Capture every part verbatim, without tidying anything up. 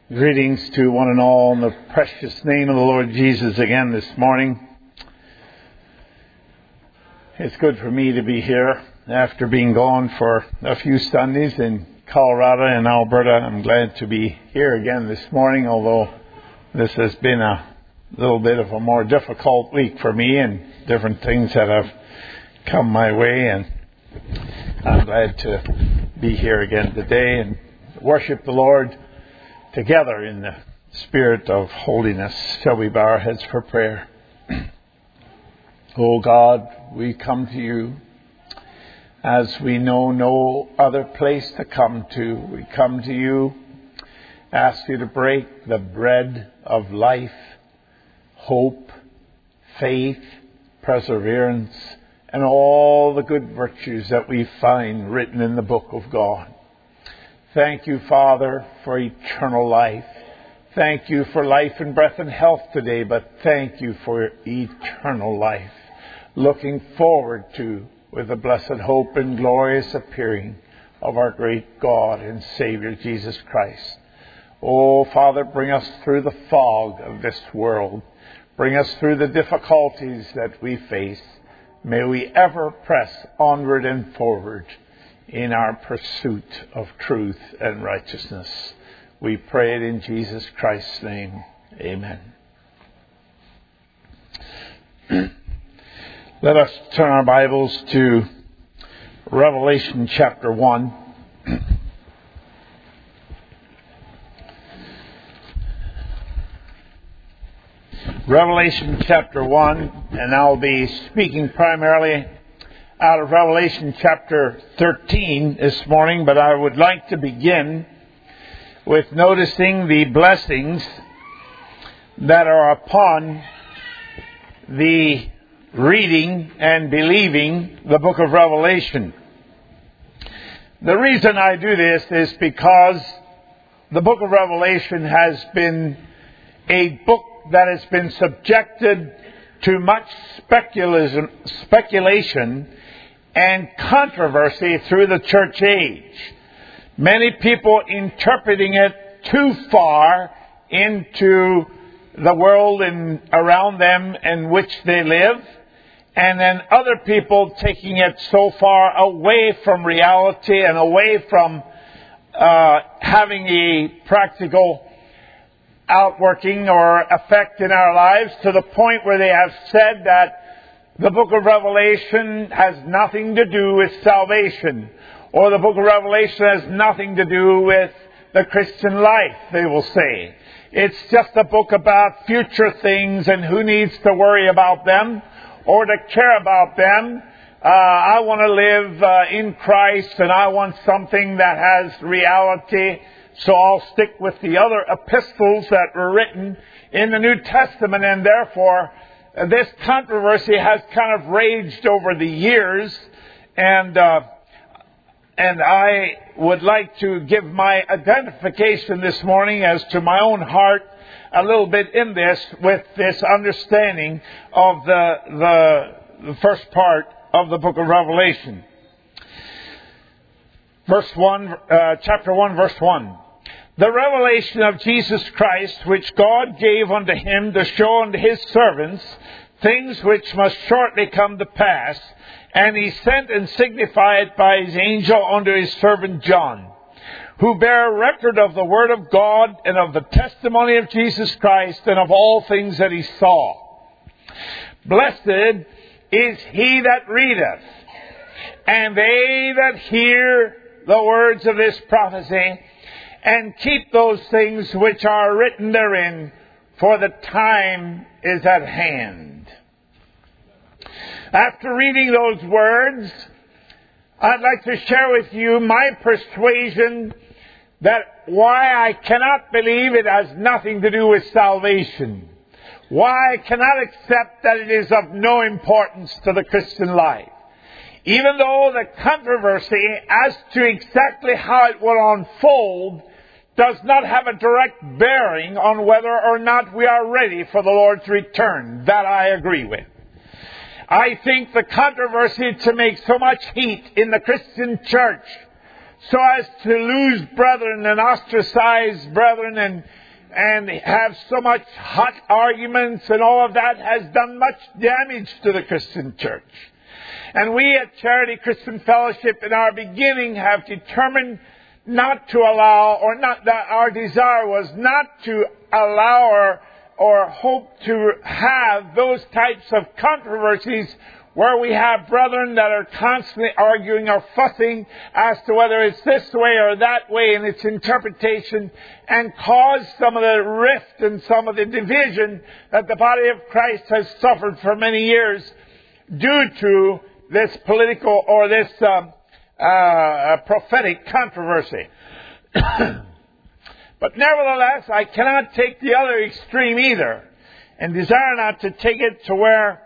Greetings to one and all in the precious name of the Lord Jesus again this morning. It's good for me to be here after being gone for a few Sundays in Colorado and Alberta. I'm glad to be here again this morning, although this has been a little bit of a more difficult week for me and different things that have come my way, and I'm glad to be here again today and worship the Lord together in the spirit of holiness. Shall we bow our heads for prayer? O God, we come to you as we know no other place to come to. We come to you, ask you to break the bread of life, hope, faith, perseverance, and all the good virtues that we find written in the book of God. Thank you, Father, for eternal life. Thank you for life and breath and health today, but thank you for eternal life. Looking forward to, with the blessed hope and glorious appearing of our great God and Savior, Jesus Christ. Oh, Father, bring us through the fog of this world. Bring us through the difficulties that we face. May we ever press onward and forward in our pursuit of truth and righteousness. We pray it in Jesus Christ's name. Amen. Let us turn our Bibles to Revelation chapter one. Revelation chapter one, and I'll be speaking primarily out of Revelation chapter thirteen this morning, but I would like to begin with noticing the blessings that are upon the reading and believing the book of Revelation. The reason I do this is because the book of Revelation has been a book that has been subjected to much speculation, speculation and controversy through the church age. Many people interpreting it too far into the world and around them in which they live, and then other people taking it so far away from reality and away from uh, having a practical outworking or effect in our lives, to the point where they have said that the book of Revelation has nothing to do with salvation, or the book of Revelation has nothing to do with the Christian life, they will say. It's just a book about future things and who needs to worry about them or to care about them. Uh, I want to live uh, in Christ, and I want something that has reality, so I'll stick with the other epistles that were written in the New Testament, and therefore this controversy has kind of raged over the years, and uh, and I would like to give my identification this morning as to my own heart a little bit in this, with this understanding of the the, the first part of the book of Revelation. Verse one, uh, chapter one, verse one. The revelation of Jesus Christ, which God gave unto him to show unto his servants things which must shortly come to pass, and he sent and signified by his angel unto his servant John, who bear record of the word of God and of the testimony of Jesus Christ and of all things that he saw. Blessed is he that readeth, and they that hear the words of this prophecy, and keep those things which are written therein, for the time is at hand. After reading those words, I'd like to share with you my persuasion that why I cannot believe it has nothing to do with salvation. Why I cannot accept that it is of no importance to the Christian life. Even though the controversy as to exactly how it will unfold does not have a direct bearing on whether or not we are ready for the Lord's return. That I agree with. I think the controversy to make so much heat in the Christian church so as to lose brethren and ostracize brethren and and have so much hot arguments, and all of that has done much damage to the Christian church. And we at Charity Christian Fellowship in our beginning have determined not to allow, or not that our desire was not to allow or, or hope to have those types of controversies where we have brethren that are constantly arguing or fussing as to whether it's this way or that way in its interpretation, and cause some of the rift and some of the division that the body of Christ has suffered for many years due to this political or this um, uh, prophetic controversy. But nevertheless, I cannot take the other extreme either, and desire not to take it to where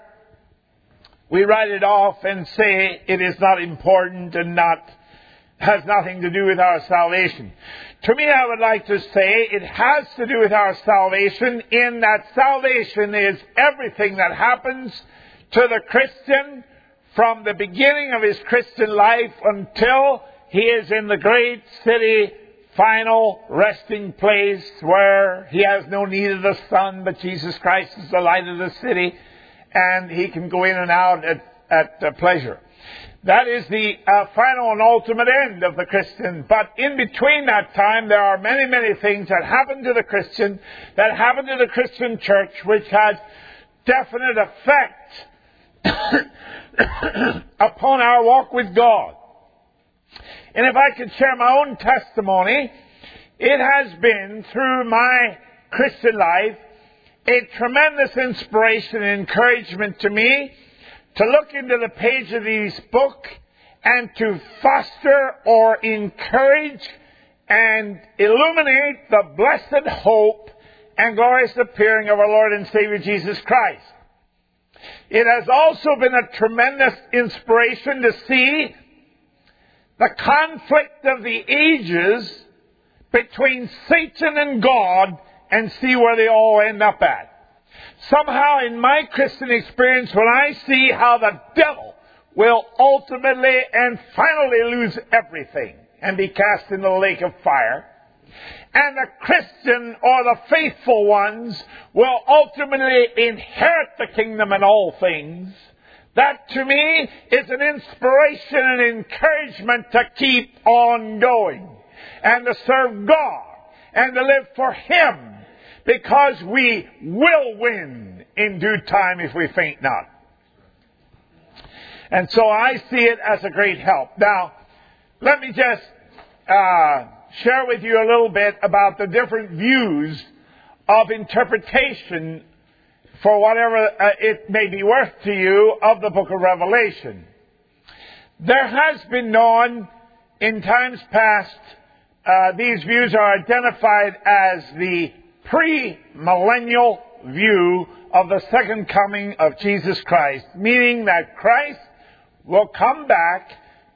we write it off and say it is not important and not has nothing to do with our salvation. To me, I would like to say it has to do with our salvation, in that salvation is everything that happens to the Christian from the beginning of his Christian life until he is in the great city, final resting place where he has no need of the sun, but Jesus Christ is the light of the city, and he can go in and out at, at uh, pleasure. That is the uh, final and ultimate end of the Christian. But in between that time, there are many, many things that happen to the Christian, that happen to the Christian church, which has definite effect upon our walk with God. And if I could share my own testimony, it has been, through my Christian life, a tremendous inspiration and encouragement to me to look into the page of this book and to foster or encourage and illuminate the blessed hope and glorious appearing of our Lord and Savior Jesus Christ. It has also been a tremendous inspiration to see the conflict of the ages between Satan and God and see where they all end up at. Somehow in my Christian experience, when I see how the devil will ultimately and finally lose everything and be cast into the lake of fire, and the Christian or the faithful ones will ultimately inherit the kingdom and all things, that to me is an inspiration and encouragement to keep on going and to serve God and to live for Him, because we will win in due time if we faint not. And so I see it as a great help. Now, let me just uh, share with you a little bit about the different views of interpretation, for whatever uh, it may be worth to you, of the book of Revelation. There has been known in times past, uh, these views are identified as the pre-millennial view of the second coming of Jesus Christ, meaning that Christ will come back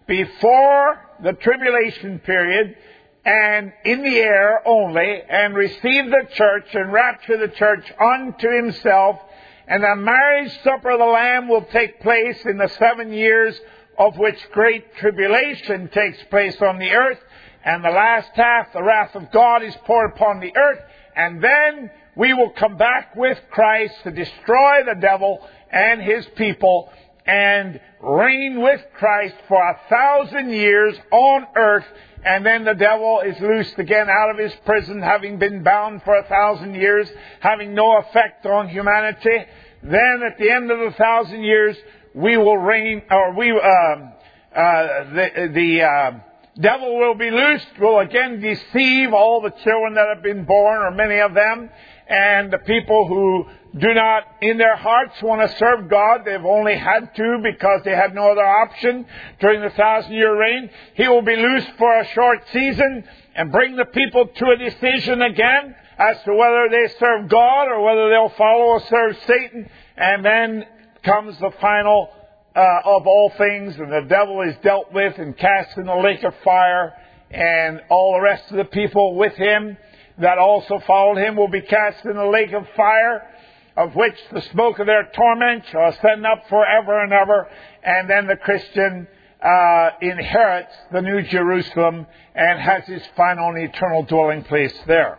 before the tribulation period and in the air only, and receive the church and rapture the church unto Himself, and the marriage supper of the Lamb will take place in the seven years of which great tribulation takes place on the earth, and the last half, the wrath of God, is poured upon the earth. And then we will come back with Christ to destroy the devil and his people and reign with Christ for a thousand years on earth. And then the devil is loosed again out of his prison, having been bound for a thousand years, having no effect on humanity. Then at the end of the thousand years, we will reign, or we, um, uh, the, the, uh, devil will be loosed, will again deceive all the children that have been born, or many of them, and the people who do not in their hearts want to serve God. They've only had to because they had no other option during the thousand year reign. He will be loosed for a short season and bring the people to a decision again as to whether they serve God or whether they'll follow or serve Satan. And then comes the final Uh, of all things, and the devil is dealt with and cast in the lake of fire, and all the rest of the people with him that also followed him will be cast in the lake of fire, of which the smoke of their torment shall ascend up forever and ever. And then the Christian uh, inherits the New Jerusalem and has his final and eternal dwelling place there.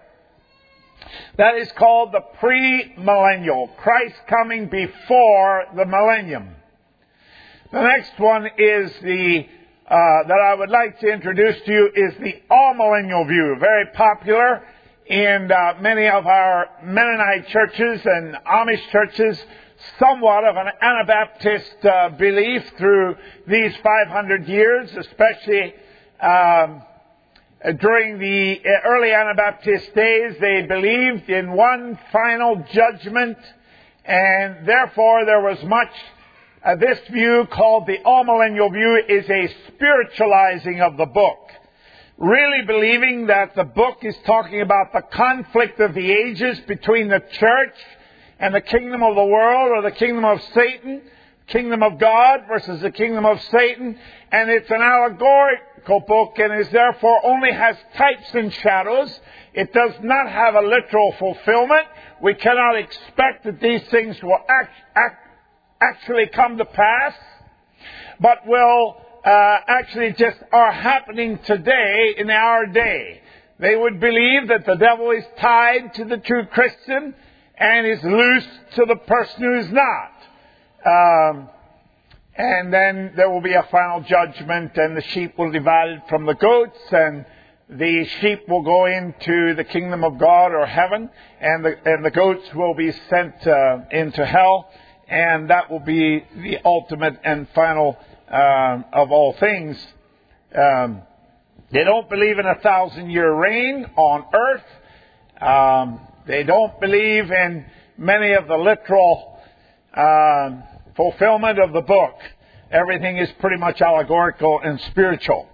That is called the pre-millennial, Christ coming before the millennium. The next one is the, uh, that I would like to introduce to you is the all-millennial view, very popular in uh, many of our Mennonite churches and Amish churches, somewhat of an Anabaptist uh, belief through these five hundred years, especially um, during the early Anabaptist days. They believed in one final judgment, and therefore there was much. Uh, this view, called the all-millennial view, is a spiritualizing of the book. Really believing that the book is talking about the conflict of the ages between the church and the kingdom of the world, or the kingdom of Satan, kingdom of God versus the kingdom of Satan. And it's an allegorical book and is therefore only has types and shadows. It does not have a literal fulfillment. We cannot expect that these things will act, act, actually come to pass, but will uh, actually just are happening today in our day. They would believe that the devil is tied to the true Christian and is loose to the person who is not. Um, and then there will be a final judgment, and the sheep will be divided from the goats, and the sheep will go into the kingdom of God or heaven, and the, and the goats will be sent uh, into hell, and that will be the ultimate and final um, of all things. Um, they don't believe in a thousand-year reign on earth. Um, they don't believe in many of the literal um, fulfillment of the book. Everything is pretty much allegorical and spiritual.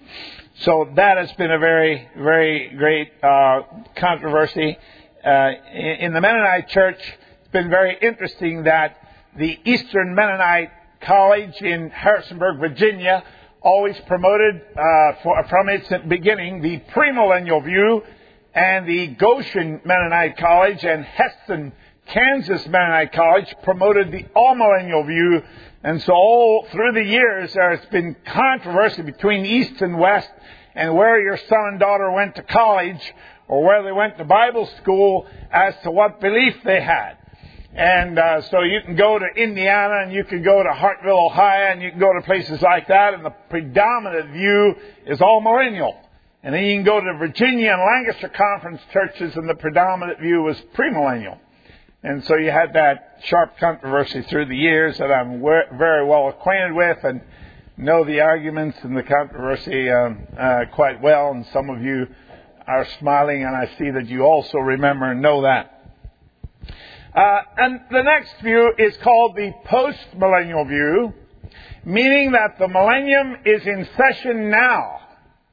So that has been a very, very great uh, controversy. Uh, in, in the Mennonite Church, it's been very interesting that the Eastern Mennonite College in Harrisonburg, Virginia, always promoted uh, for, from its beginning the premillennial view, and the Goshen Mennonite College and Heston, Kansas Mennonite College promoted the all-millennial view. And so all through the years there has been controversy between East and West, and where your son and daughter went to college or where they went to Bible school as to what belief they had. And uh, so you can go to Indiana, and you can go to Hartville, Ohio, and you can go to places like that, and the predominant view is all millennial. And then you can go to Virginia and Lancaster Conference churches, and the predominant view was premillennial. And so you had that sharp controversy through the years that I'm very well acquainted with and know the arguments and the controversy um, uh, quite well. And some of you are smiling, and I see that you also remember and know that. Uh, and the next view is called the post-millennial view, meaning that the millennium is in session now.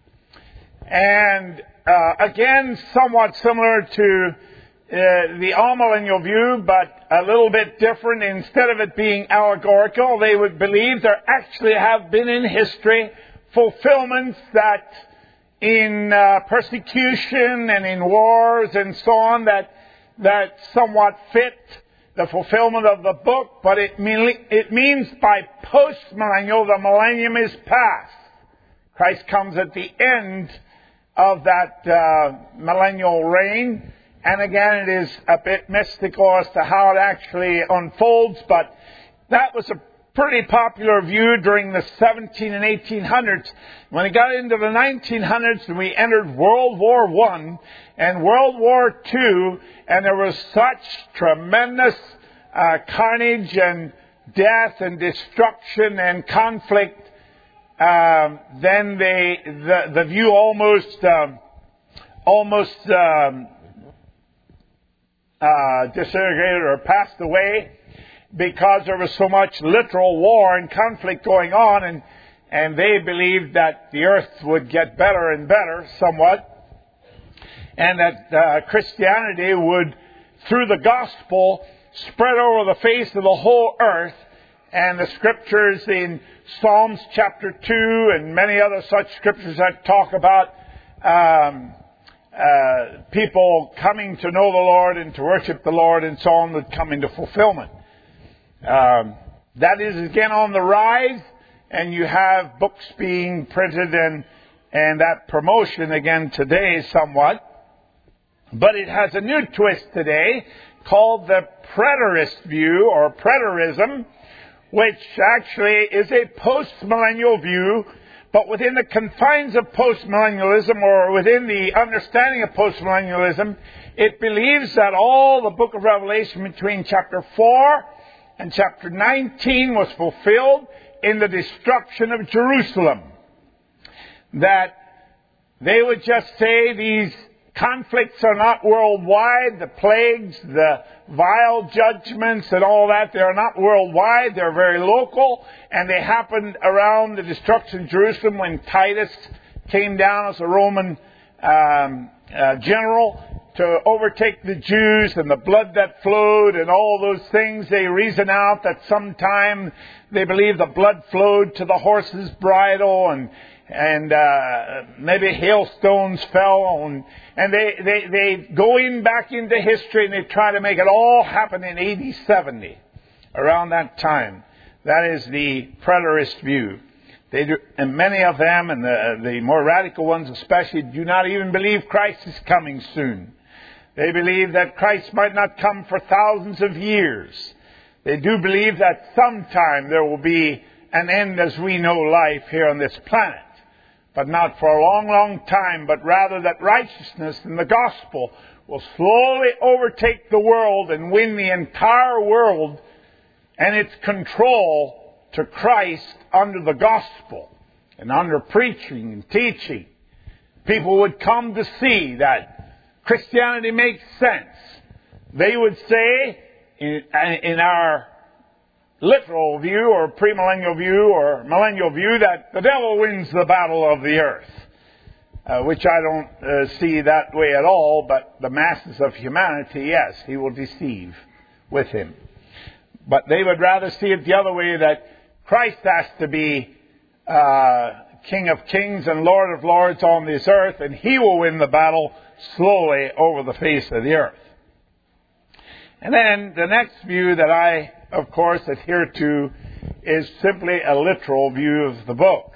And uh, again, somewhat similar to uh, the all-millennial view, but a little bit different. Instead of it being allegorical, they would believe there actually have been in history fulfillments that in uh, persecution and in wars and so on that that somewhat fit the fulfillment of the book, but it, mean, it means by post-millennial, the millennium is past. Christ comes at the end of that uh, millennial reign, and again it is a bit mystical as to how it actually unfolds, but that was a pretty popular view during the seventeen and eighteen hundreds. When it got into the nineteen hundreds and we entered World War One and World War Two, and there was such tremendous uh, carnage and death and destruction and conflict, um, then they, the, the view almost um, almost um, uh, disintegrated or passed away, because there was so much literal war and conflict going on, and, and they believed that the earth would get better and better somewhat, and that uh, Christianity would, through the gospel, spread over the face of the whole earth. And the scriptures in Psalms chapter two and many other such scriptures that talk about um, uh, people coming to know the Lord and to worship the Lord and so on would come into fulfillment. Um, that is again on the rise, and you have books being printed and, and that promotion again today somewhat. But it has a new twist today called the preterist view or preterism, which actually is a post-millennial view, but within the confines of post-millennialism, or within the understanding of post-millennialism, it believes that all the book of Revelation between chapter four and chapter nineteen was fulfilled in the destruction of Jerusalem. That they would just say these conflicts are not worldwide, the plagues, the vile judgments and all that, they are not worldwide, they're very local, and they happened around the destruction of Jerusalem when Titus came down as a Roman um, uh, general to overtake the Jews, and the blood that flowed and all those things. They reason out that sometime they believe the blood flowed to the horse's bridle, and and uh, maybe hailstones fell on, and they, they, they go in back into history and they try to make it all happen in A D seventy, around that time. That is the preterist view. They do, and many of them, and the, the more radical ones especially, do not even believe Christ is coming soon. They believe that Christ might not come for thousands of years. They do believe that sometime there will be an end as we know life here on this planet. But not for a long, long time, but rather that righteousness and the gospel will slowly overtake the world and win the entire world and its control to Christ under the gospel and under preaching and teaching. People would come to see that Christianity makes sense. They would say, in, in our literal view or premillennial view or millennial view, that the devil wins the battle of the earth, uh, which I don't uh, see that way at all, but the masses of humanity, yes, he will deceive with him. But they would rather see it the other way, that Christ has to be uh, King of kings and Lord of lords on this earth, and he will win the battle slowly over the face of the earth. And then the next view that I, of course, adhere to is simply a literal view of the book.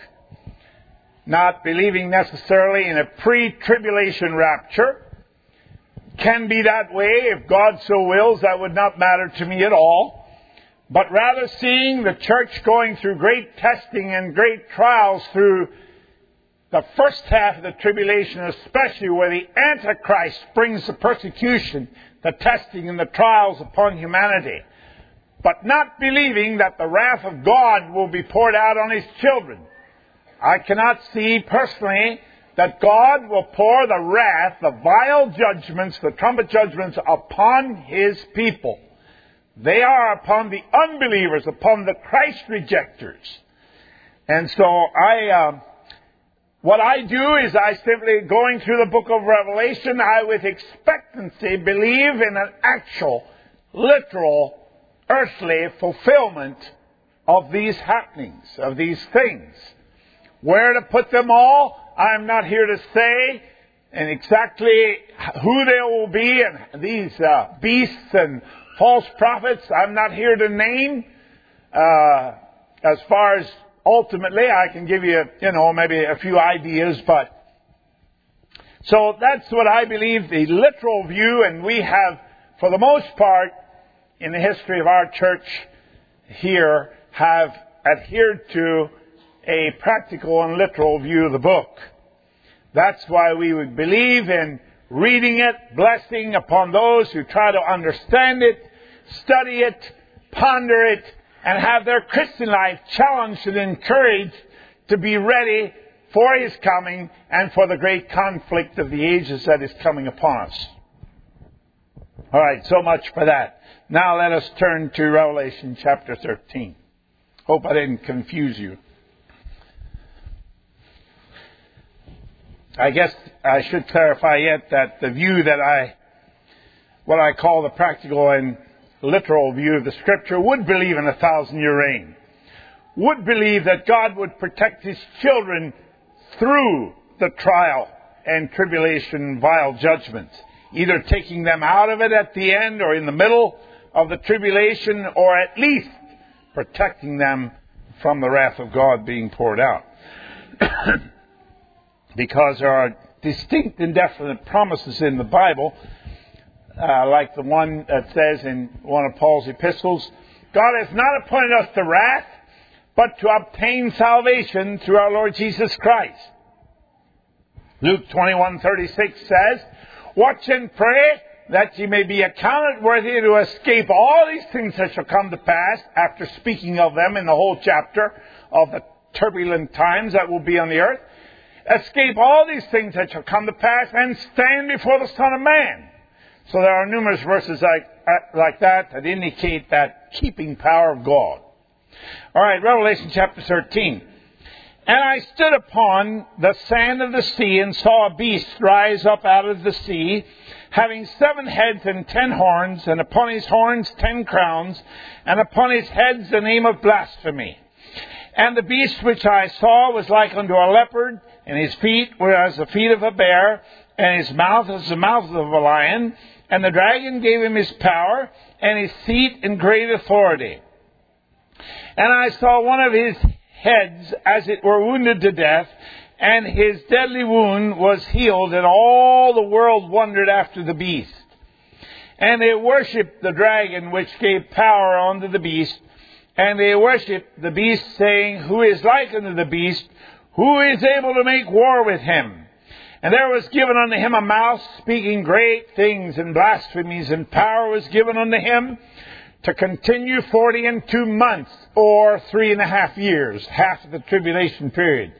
Not believing necessarily in a pre-tribulation rapture. Can be that way if God so wills. That would not matter to me at all. But rather seeing the church going through great testing and great trials through the first half of the tribulation, especially where the Antichrist brings the persecution, the testing and the trials upon humanity. But not believing that the wrath of God will be poured out on His children. I cannot see personally that God will pour the wrath, the vile judgments, the trumpet judgments upon His people. They are upon the unbelievers, upon the Christ rejectors. And so I, uh, what I do is I simply, going through the book of Revelation, I with expectancy believe in an actual, literal, earthly fulfillment of these happenings, of these things. Where to put them all, I'm not here to say, and exactly who they will be, and these uh, beasts and false prophets, I'm not here to name. Uh, as far as ultimately, I can give you, you know, maybe a few ideas, but so that's what I believe, the literal view, and we have, for the most part, in the history of our church here, have adhered to a practical and literal view of the book. That's why we would believe in reading it, blessing upon those who try to understand it, study it, ponder it, and have their Christian life challenged and encouraged to be ready for His coming and for the great conflict of the ages that is coming upon us. All right, so much for that. Now let us turn to Revelation chapter thirteen. Hope I didn't confuse you. I guess I should clarify yet that the view that I, what I call the practical and literal view of the Scripture, would believe in a thousand-year reign. Would believe that God would protect His children through the trial and tribulation, vile judgments. Either taking them out of it at the end or in the middle of the tribulation, or at least protecting them from the wrath of God being poured out. Because there are distinct and definite promises in the Bible, uh, like the one that says in one of Paul's epistles, God has not appointed us to wrath, but to obtain salvation through our Lord Jesus Christ. Luke twenty-one thirty-six says, watch and pray that ye may be accounted worthy to escape all these things that shall come to pass, after speaking of them in the whole chapter of the turbulent times that will be on the earth. Escape all these things that shall come to pass and stand before the Son of Man. So there are numerous verses like, uh, like that that indicate that keeping power of God. All right, Revelation chapter thirteen. And I stood upon the sand of the sea and saw a beast rise up out of the sea, having seven heads and ten horns, and upon his horns ten crowns, and upon his heads the name of blasphemy. And the beast which I saw was like unto a leopard, and his feet were as the feet of a bear, and his mouth as the mouth of a lion. And the dragon gave him his power, and his seat and great authority. And I saw one of his heads as it were wounded to death, and his deadly wound was healed, and all the world wondered after the beast. And they worshipped the dragon which gave power unto the beast, and they worshipped the beast, saying, who is like unto the beast, who is able to make war with him? And there was given unto him a mouth speaking great things and blasphemies, and power was given unto him to continue forty and two months, or three and a half years, half of the tribulation period,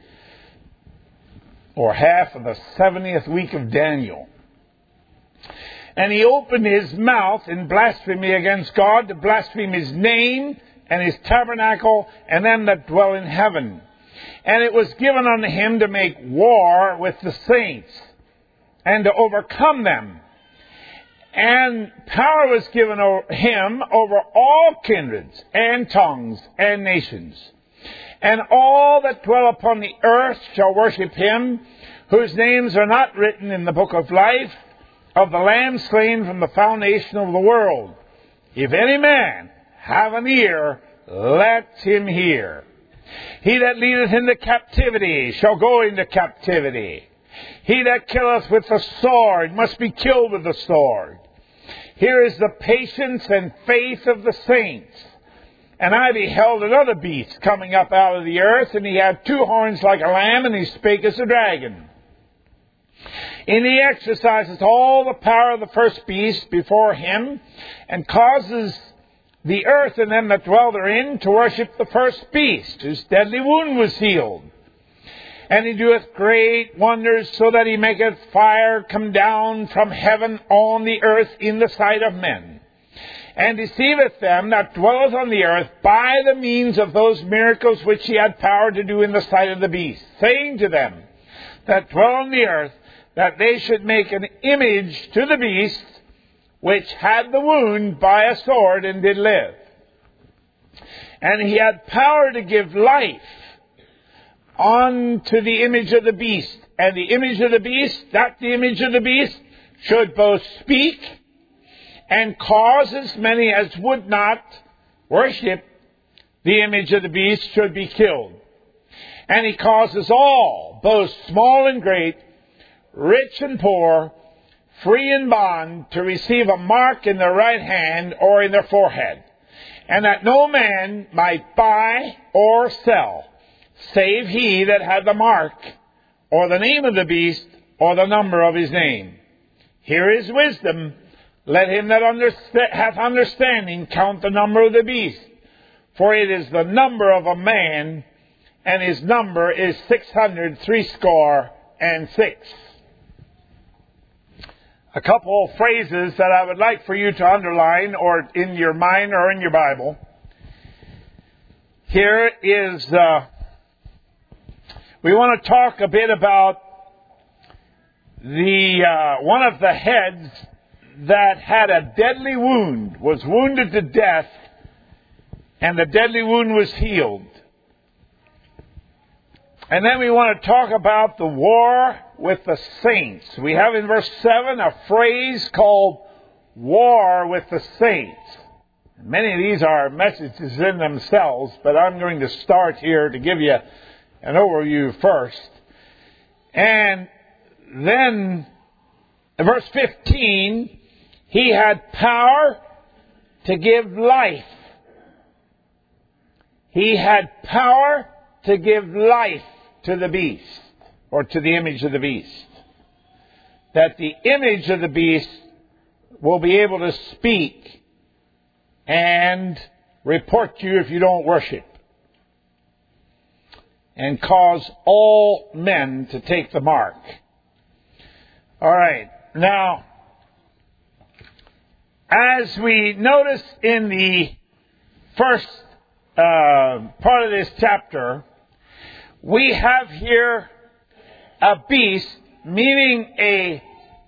or half of the seventieth week of Daniel. And he opened his mouth in blasphemy against God, to blaspheme his name and his tabernacle and them that dwell in heaven. And it was given unto him to make war with the saints, and to overcome them. And power was given him over all kindreds, and tongues, and nations. And all that dwell upon the earth shall worship him, whose names are not written in the book of life of the Lamb slain from the foundation of the world. If any man have an ear, let him hear. He that leadeth into captivity shall go into captivity. He that killeth with the sword must be killed with the sword. Here is the patience and faith of the saints. And I beheld another beast coming up out of the earth, and he had two horns like a lamb, and he spake as a dragon. And he exercises all the power of the first beast before him, and causes the earth and them that dwell therein to worship the first beast, whose deadly wound was healed. And he doeth great wonders, so that he maketh fire come down from heaven on the earth in the sight of men, and deceiveth them that dwelleth on the earth by the means of those miracles which he had power to do in the sight of the beast, saying to them that dwell on the earth, that they should make an image to the beast, which had the wound by a sword and did live. And he had power to give life unto the image of the beast. And the image of the beast, that the image of the beast, should both speak and cause as many as would not worship the image of the beast should be killed. And he causes all, both small and great, rich and poor, free and bond, to receive a mark in their right hand or in their forehead, and that no man might buy or sell, save he that had the mark, or the name of the beast, or the number of his name. Here is wisdom. Let him that underst- hath understanding count the number of the beast, for it is the number of a man, and his number is six hundred threescore and six. A couple of phrases that I would like for you to underline, or in your mind or in your Bible. Here is, uh, we want to talk a bit about the uh, one of the heads that had a deadly wound, was wounded to death, and the deadly wound was healed. And then we want to talk about the war with the saints. We have in verse seven a phrase called war with the saints. Many of these are messages in themselves, but I'm going to start here to give you an overview first. And then, in verse fifteen, he had power to give life. He had power to give life to the beast, or to the image of the beast. That the image of the beast will be able to speak and report to you if you don't worship, and cause all men to take the mark. All right. Now, as we notice in the first uh, part of this chapter, we have here a beast, meaning a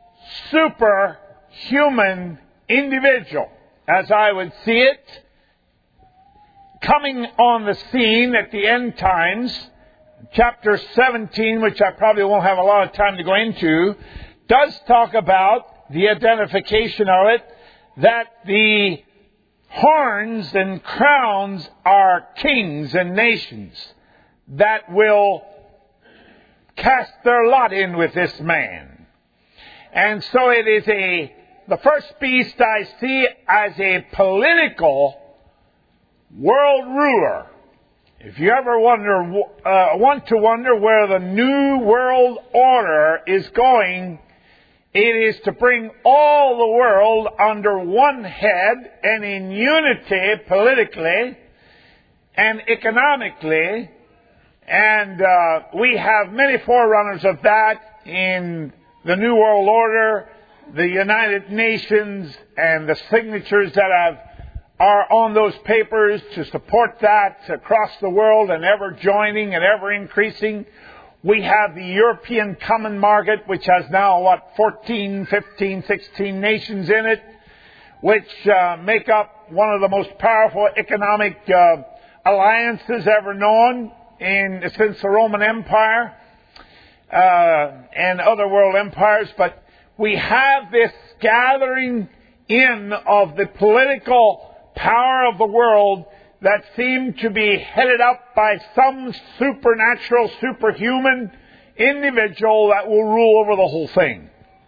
superhuman individual, as I would see it, coming on the scene at the end times. Chapter seventeen, which I probably won't have a lot of time to go into, does talk about the identification of it, that the horns and crowns are kings and nations that will cast their lot in with this man. And so it is a, the first beast I see as a political world ruler. If you ever wonder, uh, want to wonder where the new world order is going, it is to bring all the world under one head and in unity politically and economically. And uh, we have many forerunners of that in the New World Order, the United Nations, and the signatures that have are on those papers to support that across the world, and ever joining and ever increasing. We have the European Common Market, which has now, what, fourteen, fifteen, sixteen nations in it, which uh, make up one of the most powerful economic uh, alliances ever known in since the Roman Empire uh, and other world empires. But we have this gathering in of the political power of the world that seem to be headed up by some supernatural, superhuman individual that will rule over the whole thing.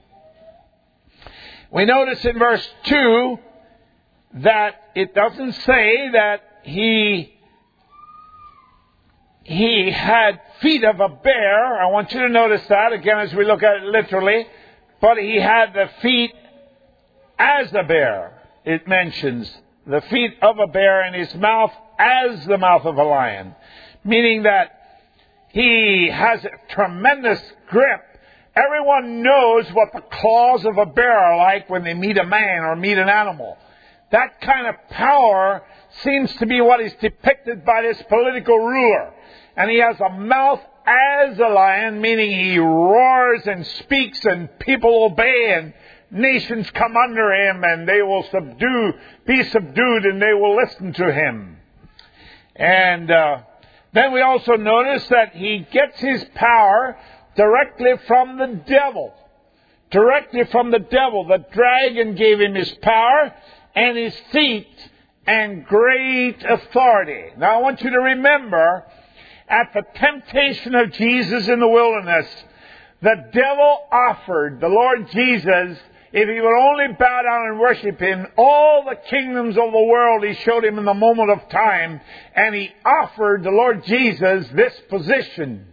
We notice in verse two that it doesn't say that he he had feet of a bear. I want you to notice that again as we look at it literally. But he had the feet as a bear, it mentions. The feet of a bear, and his mouth as the mouth of a lion. Meaning that he has a tremendous grip. Everyone knows what the claws of a bear are like when they meet a man or meet an animal. That kind of power seems to be what is depicted by this political ruler. And he has a mouth as a lion, meaning he roars and speaks and people obey, and nations come under him, and they will subdue, be subdued, and they will listen to him. And uh, then we also notice that he gets his power directly from the devil. Directly from the devil. The dragon gave him his power and his seat and great authority. Now I want you to remember, at the temptation of Jesus in the wilderness, the devil offered the Lord Jesus, if he would only bow down and worship him, all the kingdoms of the world he showed him in the moment of time. And he offered the Lord Jesus this position.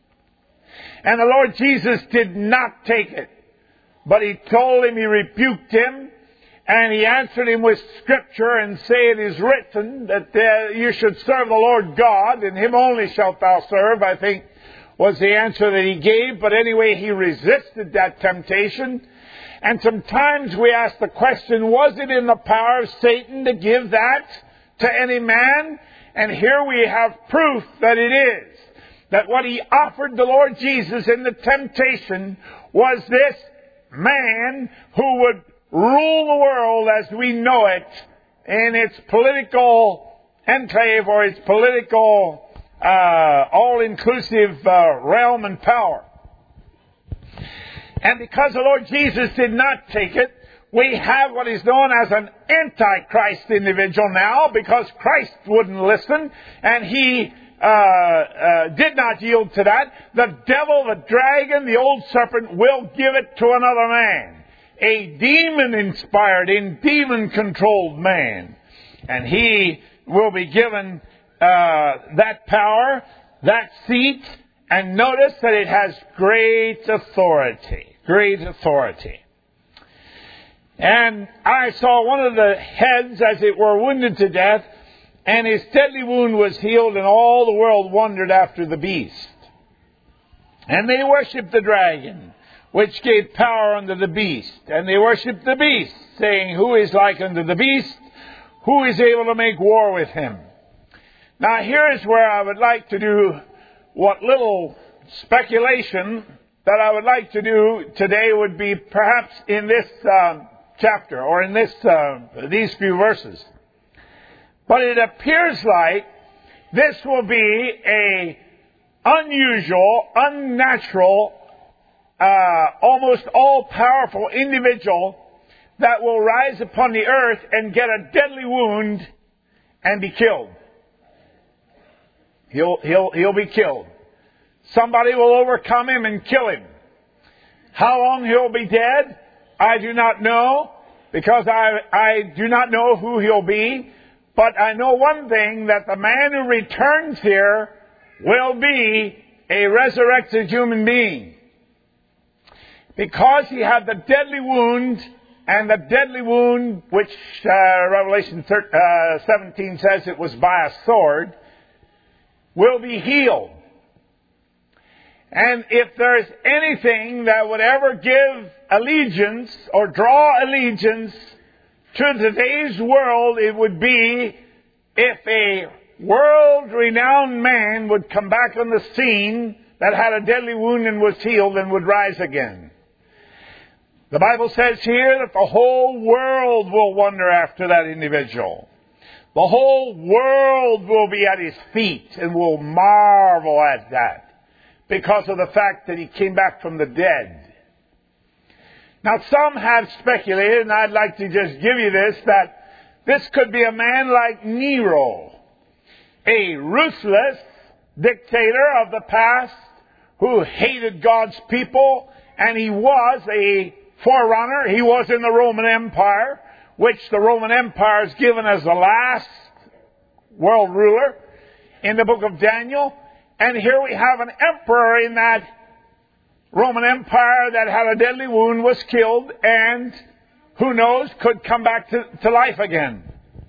And the Lord Jesus did not take it. But he told him, he rebuked him, and he answered him with Scripture and say, it is written that uh, you should serve the Lord God, and him only shalt thou serve, I think was the answer that he gave. But anyway, he resisted that temptation. And sometimes we ask the question, was it in the power of Satan to give that to any man? And here we have proof that it is. That what he offered the Lord Jesus in the temptation was this man who would rule the world as we know it in its political enclave or its political uh, all-inclusive uh, realm and power. And because the Lord Jesus did not take it, we have what is known as an antichrist individual now, because Christ wouldn't listen, and he uh, uh, did not yield to that. The devil, the dragon, the old serpent will give it to another man, a demon-inspired and demon-controlled man. And he will be given uh, that power, that seat, and notice that it has great authority. Great authority. And I saw one of the heads, as it were, wounded to death, and his deadly wound was healed, and all the world wondered after the beast. And they worshipped the dragon, which gave power unto the beast. And they worshipped the beast, saying, Who is like unto the beast? Who is able to make war with him? Now here is where I would like to do what little speculation that I would like to do today would be perhaps in this uh, chapter, or in this uh, these few verses. But it appears like this will be a unusual, unnatural, uh, almost all-powerful individual that will rise upon the earth and get a deadly wound and be killed. He'll, he'll, he'll be killed. Somebody will overcome him and kill him. How long he'll be dead, I do not know, because I, I do not know who he'll be. But I know one thing, that the man who returns here will be a resurrected human being. Because he had the deadly wound, and the deadly wound, which uh, Revelation seventeen says it was by a sword, will be healed. And if there's anything that would ever give allegiance or draw allegiance to today's world, it would be if a world-renowned man would come back on the scene that had a deadly wound and was healed and would rise again. The Bible says here that the whole world will wonder after that individual. The whole world will be at his feet and will marvel at that, because of the fact that he came back from the dead. Now, some have speculated, and I'd like to just give you this, that this could be a man like Nero, a ruthless dictator of the past who hated God's people, and he was a forerunner. He was in the Roman Empire, which the Roman Empire is given as the last world ruler in the book of Daniel. And here we have an emperor in that Roman Empire that had a deadly wound, was killed, and who knows, could come back to, to life again.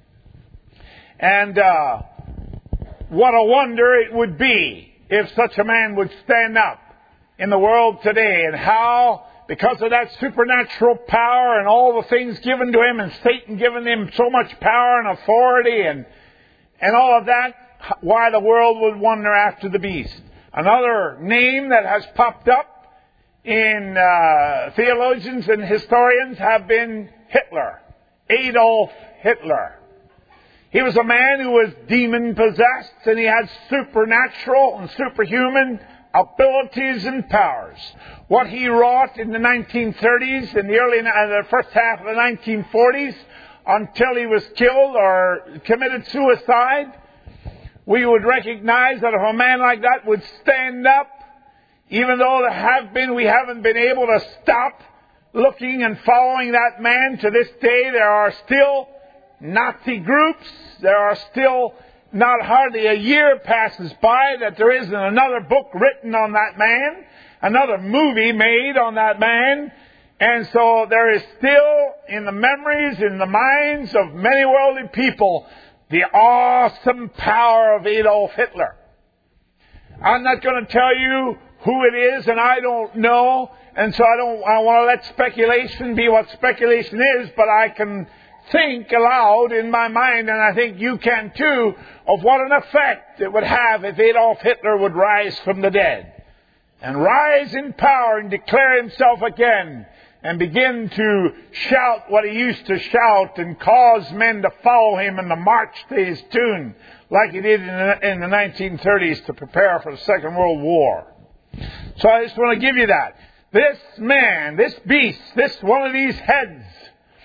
And uh, what a wonder it would be if such a man would stand up in the world today, and how, because of that supernatural power and all the things given to him, and Satan giving him so much power and authority and and all of that, why the world would wonder after the beast. Another name that has popped up in uh, theologians and historians have been Hitler, Adolf Hitler. He was a man who was demon-possessed, and he had supernatural and superhuman abilities and powers. What he wrought in the nineteen thirties, in the early, uh, the first half of the nineteen forties, until he was killed or committed suicide, we would recognize that if a man like that would stand up, even though there have been, we haven't been able to stop looking and following that man to this day. There are still Nazi groups. There are still, not hardly a year passes by that there isn't another book written on that man, another movie made on that man. And so there is still in the memories, in the minds of many worldly people, the awesome power of Adolf Hitler. I'm not going to tell you who it is, and I don't know, and so I don't. I want to let speculation be what speculation is, but I can think aloud in my mind, and I think you can too, of what an effect it would have if Adolf Hitler would rise from the dead, and rise in power and declare himself again, and begin to shout what he used to shout, and cause men to follow him and to march to his tune, like he did in the, in the nineteen thirties to prepare for the Second World War. So I just want to give you that. This man, this beast, this one of these heads,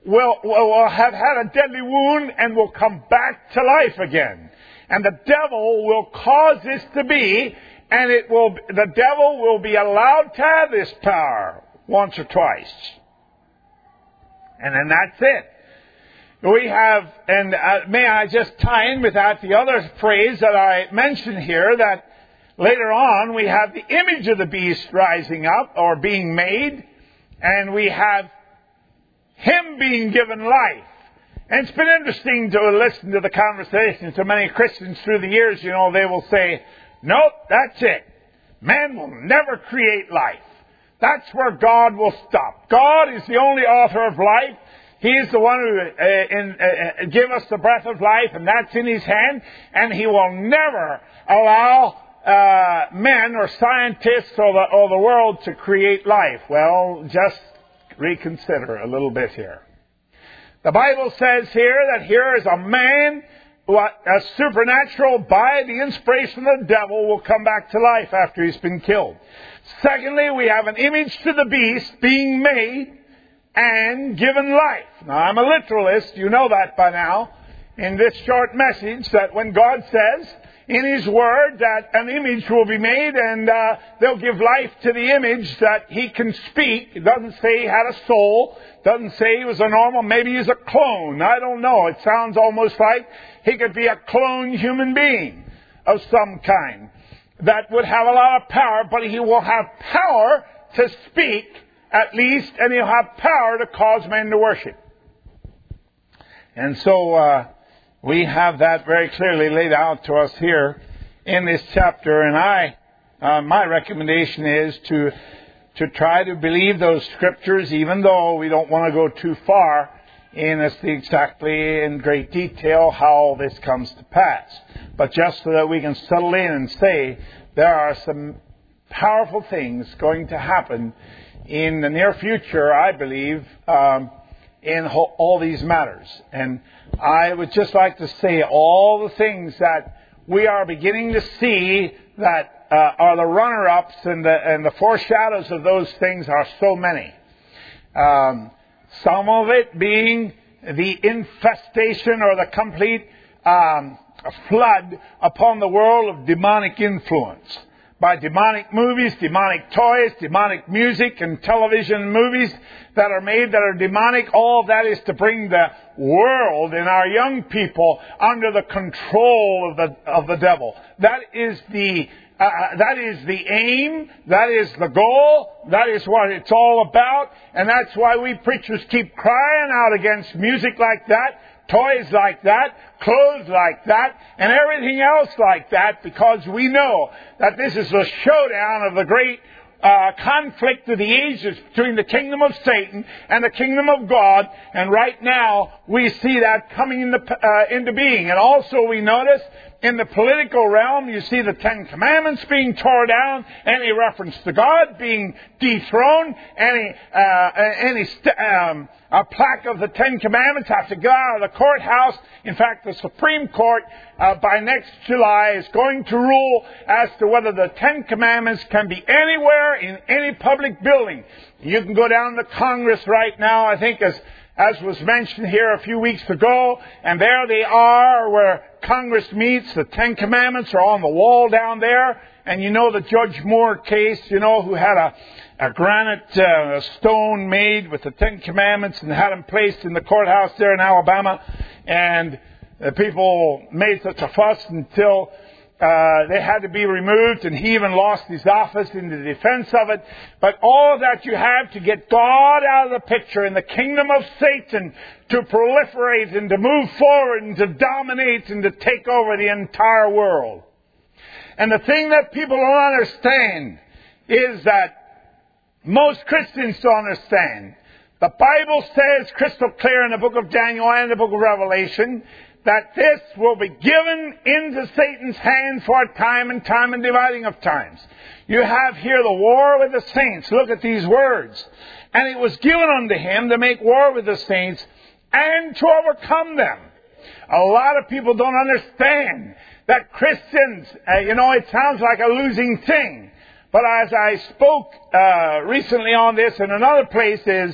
will, will, will have had a deadly wound and will come back to life again. And the devil will cause this to be, and it will, the devil will be allowed to have this power once or twice. And then that's it. We have, and uh, may I just tie in with that the other phrase that I mentioned here, that later on we have the image of the beast rising up or being made, and we have him being given life. And it's been interesting to listen to the conversations of many Christians through the years. You know, they will say, nope, that's it. Man will never create life. That's where God will stop. God is the only author of life. He is the one who uh, in, uh, give us the breath of life, and that's in His hand. And He will never allow uh, men or scientists or the, or the world to create life. Well, just reconsider a little bit here. The Bible says here that here is a man, what, a supernatural, by the inspiration of the devil, will come back to life after he's been killed. Secondly, we have an image to the beast being made and given life. Now, I'm a literalist. You know that by now. In this short message, that when God says in His Word that an image will be made and uh, they'll give life to the image, that He can speak. It doesn't say He had a soul. It doesn't say He was a normal. Maybe He's a clone. I don't know. It sounds almost like He could be a clone human being of some kind that would have a lot of power, but He will have power to speak at least, and He'll have power to cause men to worship. And so uh, we have that very clearly laid out to us here in this chapter. And I, uh, my recommendation is to to try to believe those scriptures, even though we don't want to go too far in exactly in great detail how this comes to pass. But just so that we can settle in and say there are some powerful things going to happen in the near future, I believe, um, in ho- all these matters. And I would just like to say all the things that we are beginning to see that uh, are the runner-ups and the, and the foreshadows of those things are so many. Um, some of it being the infestation or the complete um, flood upon the world of demonic influence. By demonic movies, demonic toys, demonic music, and television movies that are made that are demonic. All of that is to bring the world and our young people under the control of the of the devil. That is the uh, that is the aim. That is the goal. That is what it's all about. And that's why we preachers keep crying out against music like that, toys like that, clothes like that, and everything else like that, because we know that this is the showdown of the great uh, conflict of the ages between the kingdom of Satan and the kingdom of God. And right now we see that coming into, uh, into being. And also we notice in the political realm, you see the Ten Commandments being torn down, any reference to God being dethroned, any uh, any st- um, a plaque of the Ten Commandments has to go out of the courthouse. In fact, the Supreme Court uh, by next July is going to rule as to whether the Ten Commandments can be anywhere in any public building. You can go down to Congress right now, I think, as as was mentioned here a few weeks ago, and there they are where Congress meets. The Ten Commandments are on the wall down there. And you know the Judge Moore case, you know, who had a, a granite uh, stone made with the Ten Commandments and had them placed in the courthouse there in Alabama. And the people made such a fuss until uh, they had to be removed, and he even lost his office in the defense of it. But all that you have to get God out of the picture in the kingdom of Satan to proliferate and to move forward and to dominate and to take over the entire world. And the thing that people don't understand is that most Christians don't understand. The Bible says crystal clear in the book of Daniel and the book of Revelation that this will be given into Satan's hand for a time and time and dividing of times. You have here the war with the saints. Look at these words. And it was given unto him to make war with the saints and to overcome them. A lot of people don't understand that Christians, uh, you know, it sounds like a losing thing. But as I spoke uh, recently on this in another place is,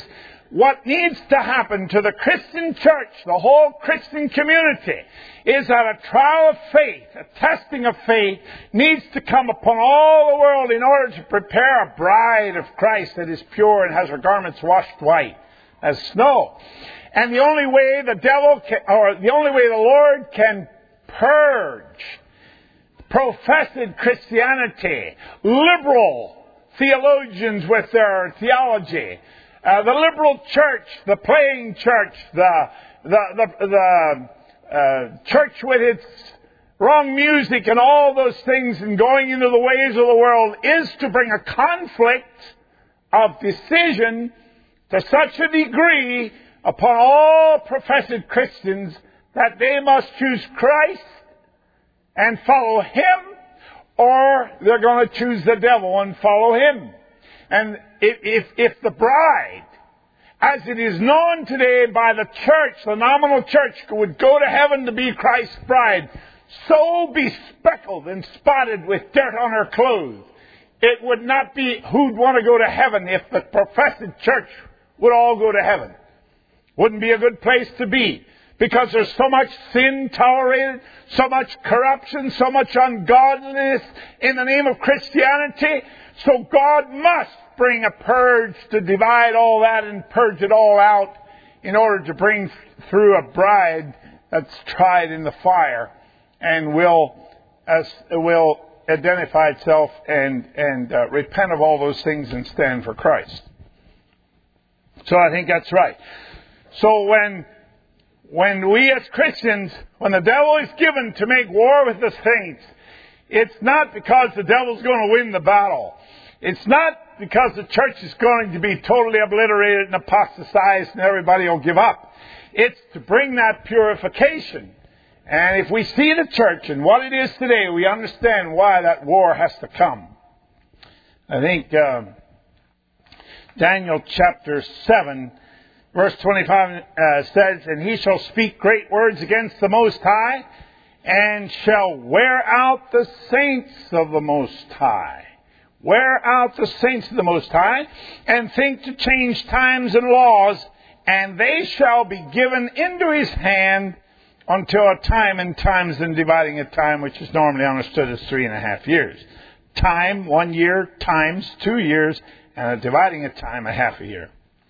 what needs to happen to the Christian church, the whole Christian community, is that a trial of faith, a testing of faith, needs to come upon all the world in order to prepare a bride of Christ that is pure and has her garments washed white as snow. And the only way the devil can, or the only way the Lord can purge professed Christianity, liberal theologians with their theology, Uh, the liberal church, the playing church, the the the, the uh, church with its wrong music and all those things and going into the ways of the world, is to bring a conflict of decision to such a degree upon all professed Christians that they must choose Christ and follow Him, or they're going to choose the devil and follow him. And if, if, if the bride, as it is known today by the church, the nominal church, would go to heaven to be Christ's bride, so bespeckled and spotted with dirt on her clothes, it would not be who'd want to go to heaven if the professed church would all go to heaven. Wouldn't be a good place to be, because there's so much sin tolerated, so much corruption, so much ungodliness in the name of Christianity. So God must bring a purge to divide all that and purge it all out in order to bring through a bride that's tried in the fire and will as will identify itself and and uh, repent of all those things and stand for Christ. So I think that's right. So when when we as Christians, when the devil is given to make war with the saints, it's not because the devil's going to win the battle. It's not because the church is going to be totally obliterated and apostatized and everybody will give up. It's to bring that purification. And if we see the church and what it is today, we understand why that war has to come. I think uh, Daniel chapter seven, verse twenty-five uh, says, "And he shall speak great words against the Most High, and shall wear out the saints of the Most High." Wear out the saints of the Most High, and think to change times and laws, and they shall be given into his hand until a time and times and dividing a time, which is normally understood as three and a half years. Time, one year, times, two years, and a dividing a time, a half a year.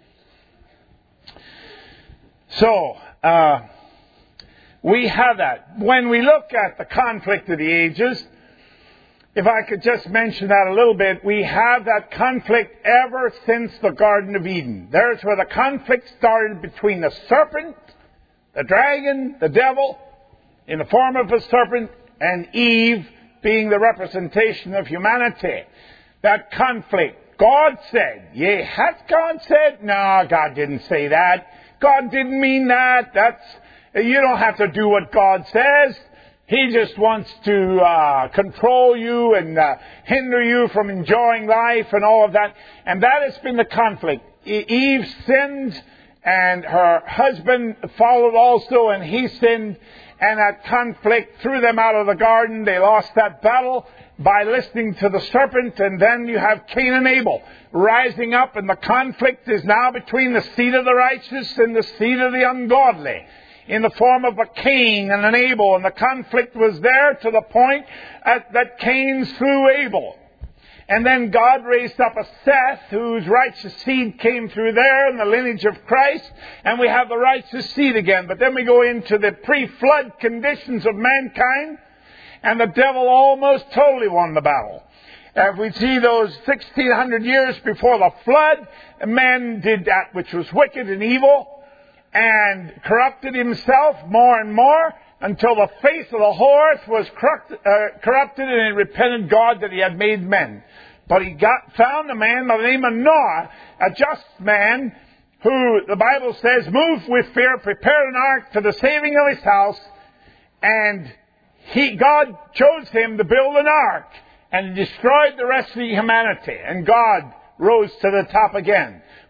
So, uh, we have that. When we look at the conflict of the ages, if I could just mention that a little bit, we have that conflict ever since the Garden of Eden. There's where the conflict started between the serpent, the dragon, the devil, in the form of a serpent, and Eve being the representation of humanity. That conflict. God said, yea, hath God said? No, God didn't say that. God didn't mean that. That's, you don't have to do what God says. He just wants to uh, control you and uh, hinder you from enjoying life and all of that. And that has been the conflict. Eve sinned, and her husband followed also, and he sinned. And that conflict threw them out of the garden. They lost that battle by listening to the serpent. And then you have Cain and Abel rising up, and the conflict is now between the seed of the righteous and the seed of the ungodly, in the form of a Cain and an Abel. And the conflict was there to the point at, that Cain slew Abel. And then God raised up a Seth, whose righteous seed came through there in the lineage of Christ. And we have the righteous seed again. But then we go into the pre-flood conditions of mankind, and the devil almost totally won the battle. If we see those sixteen hundred years before the flood, man did that which was wicked and evil, and corrupted himself more and more until the face of the whole earth was corrupt, uh, corrupted, and he repented God that he had made men. But he got found a man by the name of Noah, a just man, who the Bible says moved with fear, prepared an ark for the saving of his house, and he God chose him to build an ark, and he destroyed the rest of humanity, and God rose to the top again.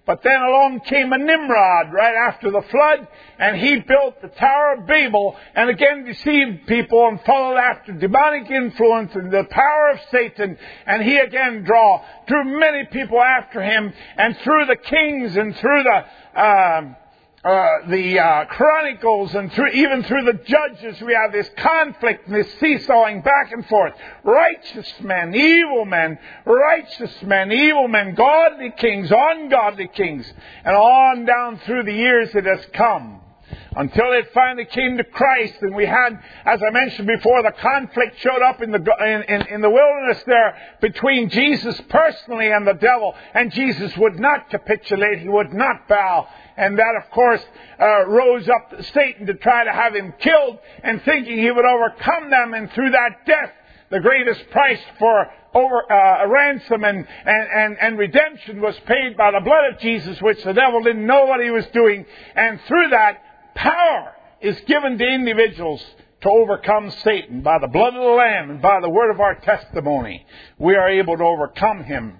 But then along came a Nimrod right after the flood, and he built the Tower of Babel, and again deceived people and followed after demonic influence and the power of Satan, and he again draw, drew many people after him, and through the kings and through the um, Uh, the uh, Chronicles and through, even through the Judges, we have this conflict and this seesawing back and forth. Righteous men, evil men, righteous men, evil men, godly kings, ungodly kings. And on down through the years it has come. Until it finally came to Christ, and we had, as I mentioned before, the conflict showed up in the in, in, in the wilderness there between Jesus personally and the devil. And Jesus would not capitulate; he would not bow. And that, of course, uh, rose up Satan to try to have him killed, and thinking he would overcome them. And through that death, the greatest price for over uh, a ransom and, and, and, and redemption was paid by the blood of Jesus, which the devil didn't know what he was doing. And through that, power is given to individuals to overcome Satan. By the blood of the Lamb and by the word of our testimony, we are able to overcome him.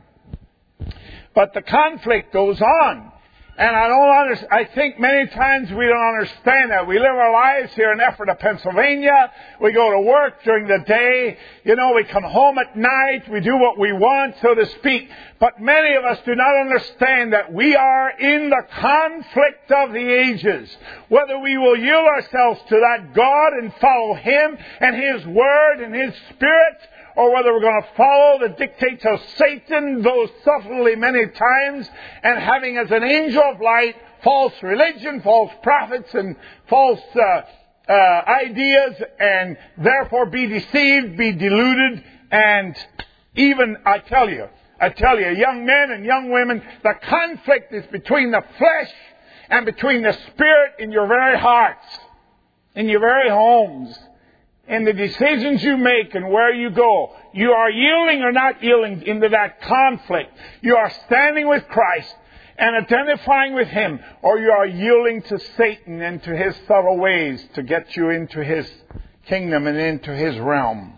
But the conflict goes on. And I don't understand. I think many times we don't understand that. We live our lives here in Ephrata, Pennsylvania. We go to work during the day. You know, we come home at night. We do what we want, so to speak. But many of us do not understand that we are in the conflict of the ages. Whether we will yield ourselves to that God and follow Him and His Word and His Spirit, or whether we're going to follow the dictates of Satan, though subtly many times, and having as an angel of light false religion, false prophets, and false uh, uh, ideas, and therefore be deceived, be deluded, and even, I tell you, I tell you, young men and young women, the conflict is between the flesh and between the Spirit in your very hearts, in your very homes. In the decisions you make and where you go, you are yielding or not yielding into that conflict. You are standing with Christ and identifying with Him, or you are yielding to Satan and to his subtle ways to get you into his kingdom and into his realm.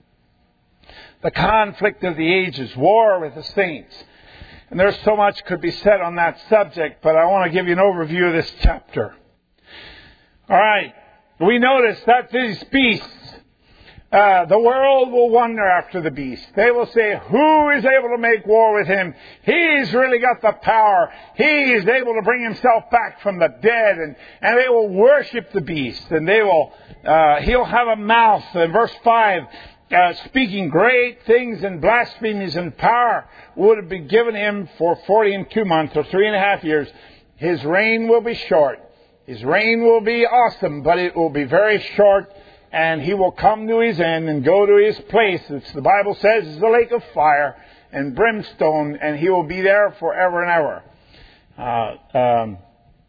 The conflict of the ages, war with the saints. And there's so much could be said on that subject, but I want to give you an overview of this chapter. All right. We notice that these beasts, uh, the world will wonder after the beast. They will say, who is able to make war with him? He's really got the power. He is able to bring himself back from the dead. And, and they will worship the beast. And they will, uh, he'll have a mouth. In verse five, uh, speaking great things and blasphemies, and power would have been given him for forty and two months, or three and a half years. His reign will be short. His reign will be awesome, but it will be very short, and he will come to his end and go to his place, which the Bible says is the lake of fire and brimstone, and he will be there forever and ever. Uh, um,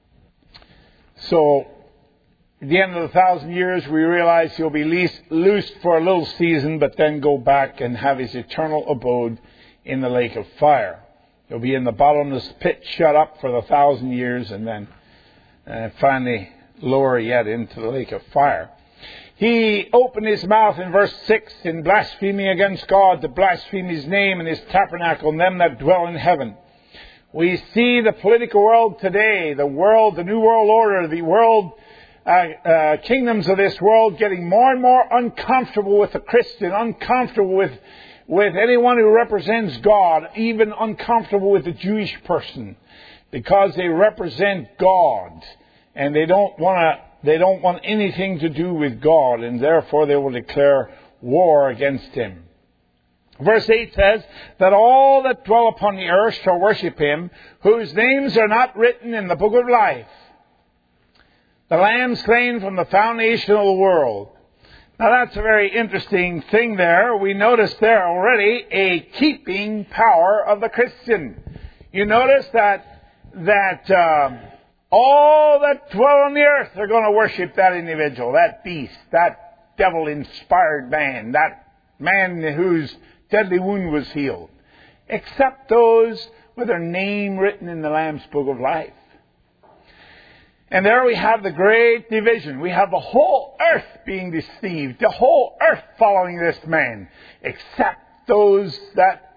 so, at the end of the thousand years, we realize he'll be least, loosed for a little season, but then go back and have his eternal abode in the lake of fire. He'll be in the bottomless pit, shut up for the thousand years, and then and finally lower yet into the lake of fire. He opened his mouth in verse six in blasphemy against God, to blaspheme his name and his tabernacle and them that dwell in heaven. We see the political world today, the world, the new world order, the world uh, uh, kingdoms of this world getting more and more uncomfortable with the Christian, uncomfortable with, with anyone who represents God, even uncomfortable with the Jewish person, because they represent God, and they don't want to, they don't want anything to do with God, and therefore they will declare war against Him. Verse eight says that all that dwell upon the earth shall worship Him, whose names are not written in the book of life, the Lamb slain from the foundation of the world. Now that's a very interesting thing there. We notice there already a keeping power of the Christian. You notice that that uh, all that dwell on the earth are going to worship that individual, that beast, that devil-inspired man, that man whose deadly wound was healed, except those with their name written in the Lamb's book of life. And there we have the great division. We have the whole earth being deceived, the whole earth following this man, except those that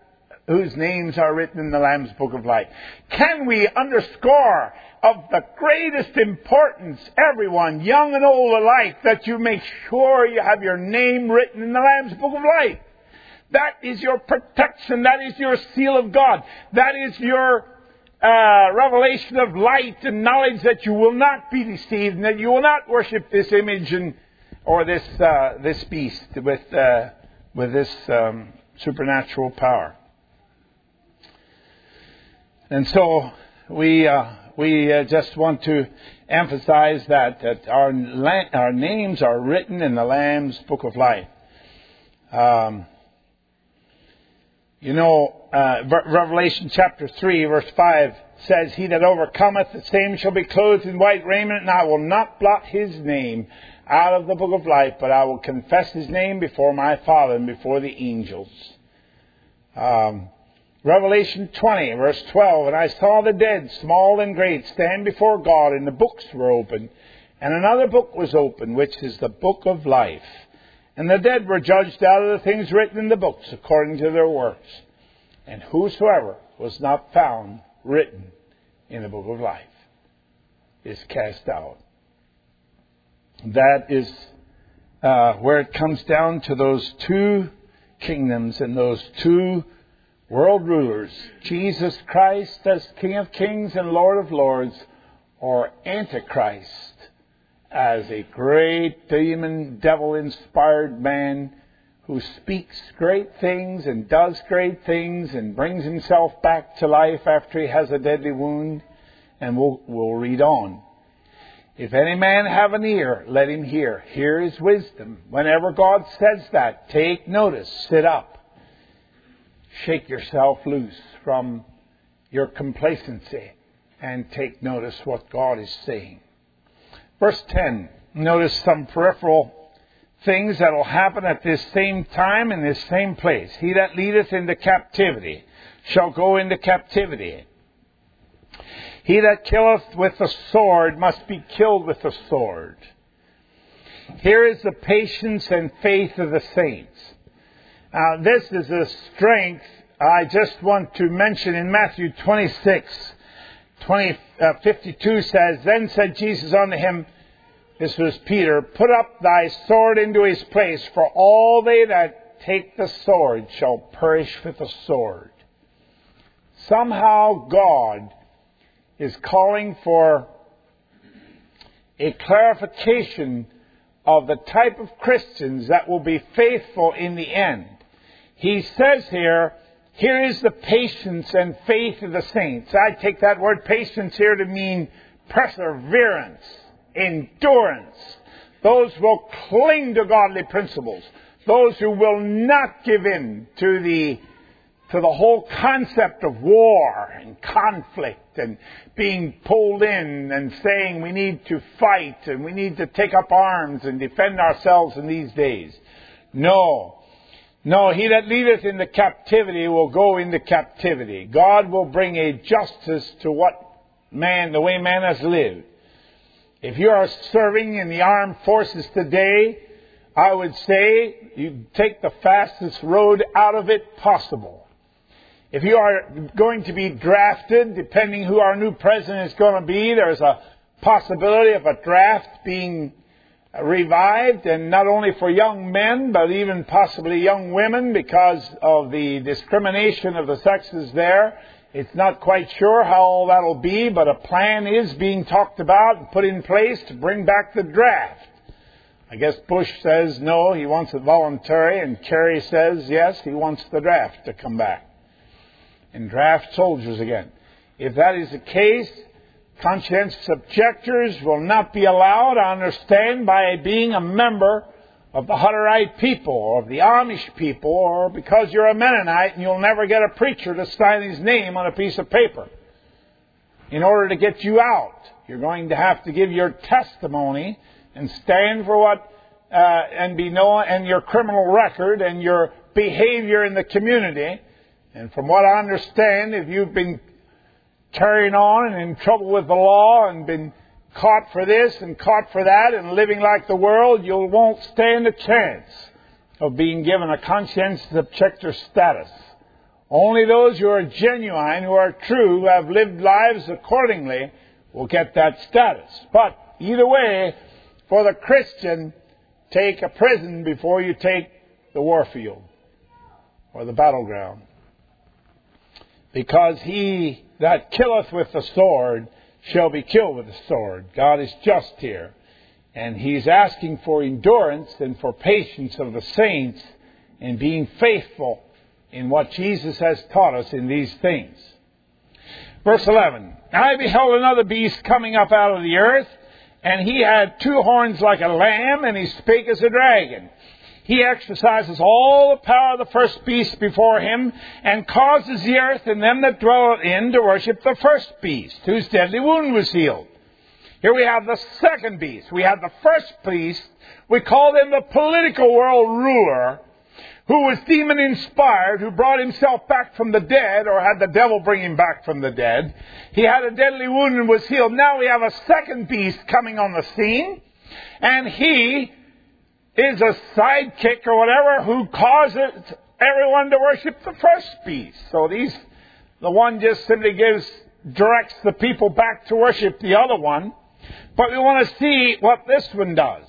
whose names are written in the Lamb's Book of Life? Can we underscore of the greatest importance, everyone, young and old alike, that you make sure you have your name written in the Lamb's Book of Life? That is your protection. That is your seal of God. That is your uh, revelation of light and knowledge that you will not be deceived and that you will not worship this image and or this uh, this beast with uh, with this um, supernatural power. And so we uh, we uh, just want to emphasize that that our la- our names are written in the Lamb's Book of Life. Um, You know, uh, Revelation chapter three, verse five says, "He that overcometh, the same shall be clothed in white raiment, and I will not blot his name out of the book of life, but I will confess his name before my Father and before the angels." Um, Revelation twenty, verse twelve, "And I saw the dead, small and great, stand before God, and the books were opened. And another book was opened, which is the book of life. And the dead were judged out of the things written in the books according to their works. And whosoever was not found written in the book of life is cast out." That is uh, where it comes down to those two kingdoms and those two world rulers. Jesus Christ as King of Kings and Lord of Lords, or Antichrist as a great demon, devil-inspired man who speaks great things and does great things and brings himself back to life after he has a deadly wound. And we'll, we'll read on. "If any man have an ear, let him hear. Here is wisdom." Whenever God says that, take notice, sit up, shake yourself loose from your complacency, and take notice what God is saying. Verse ten, notice some peripheral things that will happen at this same time in this same place. "He that leadeth into captivity shall go into captivity. He that killeth with the sword must be killed with the sword." Here is the patience and faith of the saints. Now, this is a strength I just want to mention in Matthew twenty-six. twenty, uh, fifty-two says, "Then said Jesus unto him," this was Peter, "Put up thy sword into his place, for all they that take the sword shall perish with the sword." Somehow God is calling for a clarification of the type of Christians that will be faithful in the end. He says here, here is the patience and faith of the saints. I take that word patience here to mean perseverance, endurance. Those who will cling to godly principles. Those who will not give in to the to the whole concept of war and conflict and being pulled in and saying we need to fight and we need to take up arms and defend ourselves in these days. No. No, he that leadeth into captivity will go into captivity. God will bring a justice to what man, the way man has lived. If you are serving in the armed forces today, I would say you take the fastest road out of it possible. If you are going to be drafted, depending who our new president is going to be, there's a possibility of a draft being revived, and not only for young men, but even possibly young women, because of the discrimination of the sexes there. It's not quite sure how all that will be, but a plan is being talked about and put in place to bring back the draft. I guess Bush says no, he wants it voluntary, and Kerry says yes, he wants the draft to come back and draft soldiers again. If that is the case, conscientious objectors will not be allowed, I understand, by being a member of the Hutterite people or of the Amish people, or because you're a Mennonite and you'll never get a preacher to sign his name on a piece of paper. In order to get you out, you're going to have to give your testimony and stand for what uh, and be known, and your criminal record and your behavior in the community. And from what I understand, if you've been carrying on and in trouble with the law and been caught for this and caught for that and living like the world, you won't stand a chance of being given a conscientious objector status Only those who are genuine, who are true, who have lived lives accordingly, will get that status. But either way, for the Christian, take a prison before you take the warfield or the battleground. Because he that killeth with the sword shall be killed with the sword. God is just here. And He's asking for endurance and for patience of the saints in being faithful in what Jesus has taught us in these things. Verse eleven. I beheld another beast coming up out of the earth, and he had two horns like a lamb, and he spake as a dragon. He exercises all the power of the first beast before him, and causes the earth and them that dwell in to worship the first beast, whose deadly wound was healed. Here we have the second beast. We have the first beast. We call him the political world ruler, who was demon-inspired, who brought himself back from the dead, or had the devil bring him back from the dead. He had a deadly wound and was healed. Now we have a second beast coming on the scene, and he is a sidekick or whatever who causes everyone to worship the first beast. So these, the one just simply gives, directs the people back to worship the other one. But we want to see what this one does.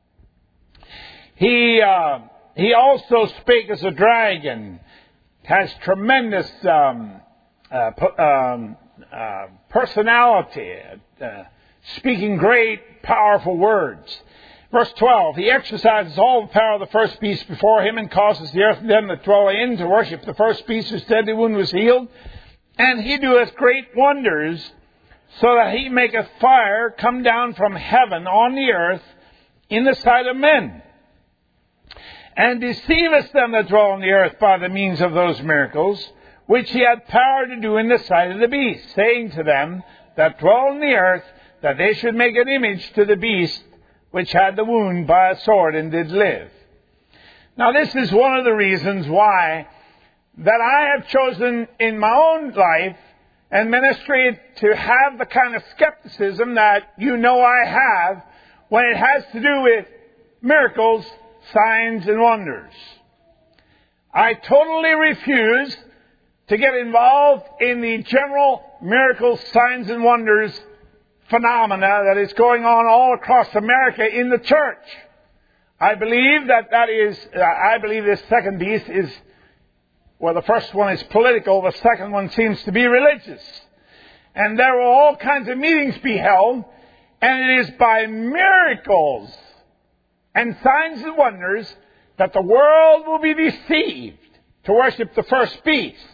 He uh, he also spake as a dragon, has tremendous um, uh, um, uh, personality, uh, speaking great, powerful words. Verse twelve, he exercises all the power of the first beast before him, and causes the earth and them that dwell in to worship the first beast, whose deadly wound was healed. And he doeth great wonders, so that he maketh fire come down from heaven on the earth in the sight of men, and deceiveth them that dwell on the earth by the means of those miracles, which he had power to do in the sight of the beast, saying to them that dwell on the earth, that they should make an image to the beast, which had the wound by a sword and did live. Now this is one of the reasons why that I have chosen in my own life and ministry to have the kind of skepticism that you know I have when it has to do with miracles, signs, and wonders. I totally refuse to get involved in the general miracles, signs, and wonders phenomena that is going on all across America in the church. I believe that that is, I believe this second beast is, well, the first one is political, the second one seems to be religious. And there will all kinds of meetings be held, and it is by miracles and signs and wonders that the world will be deceived to worship the first beast.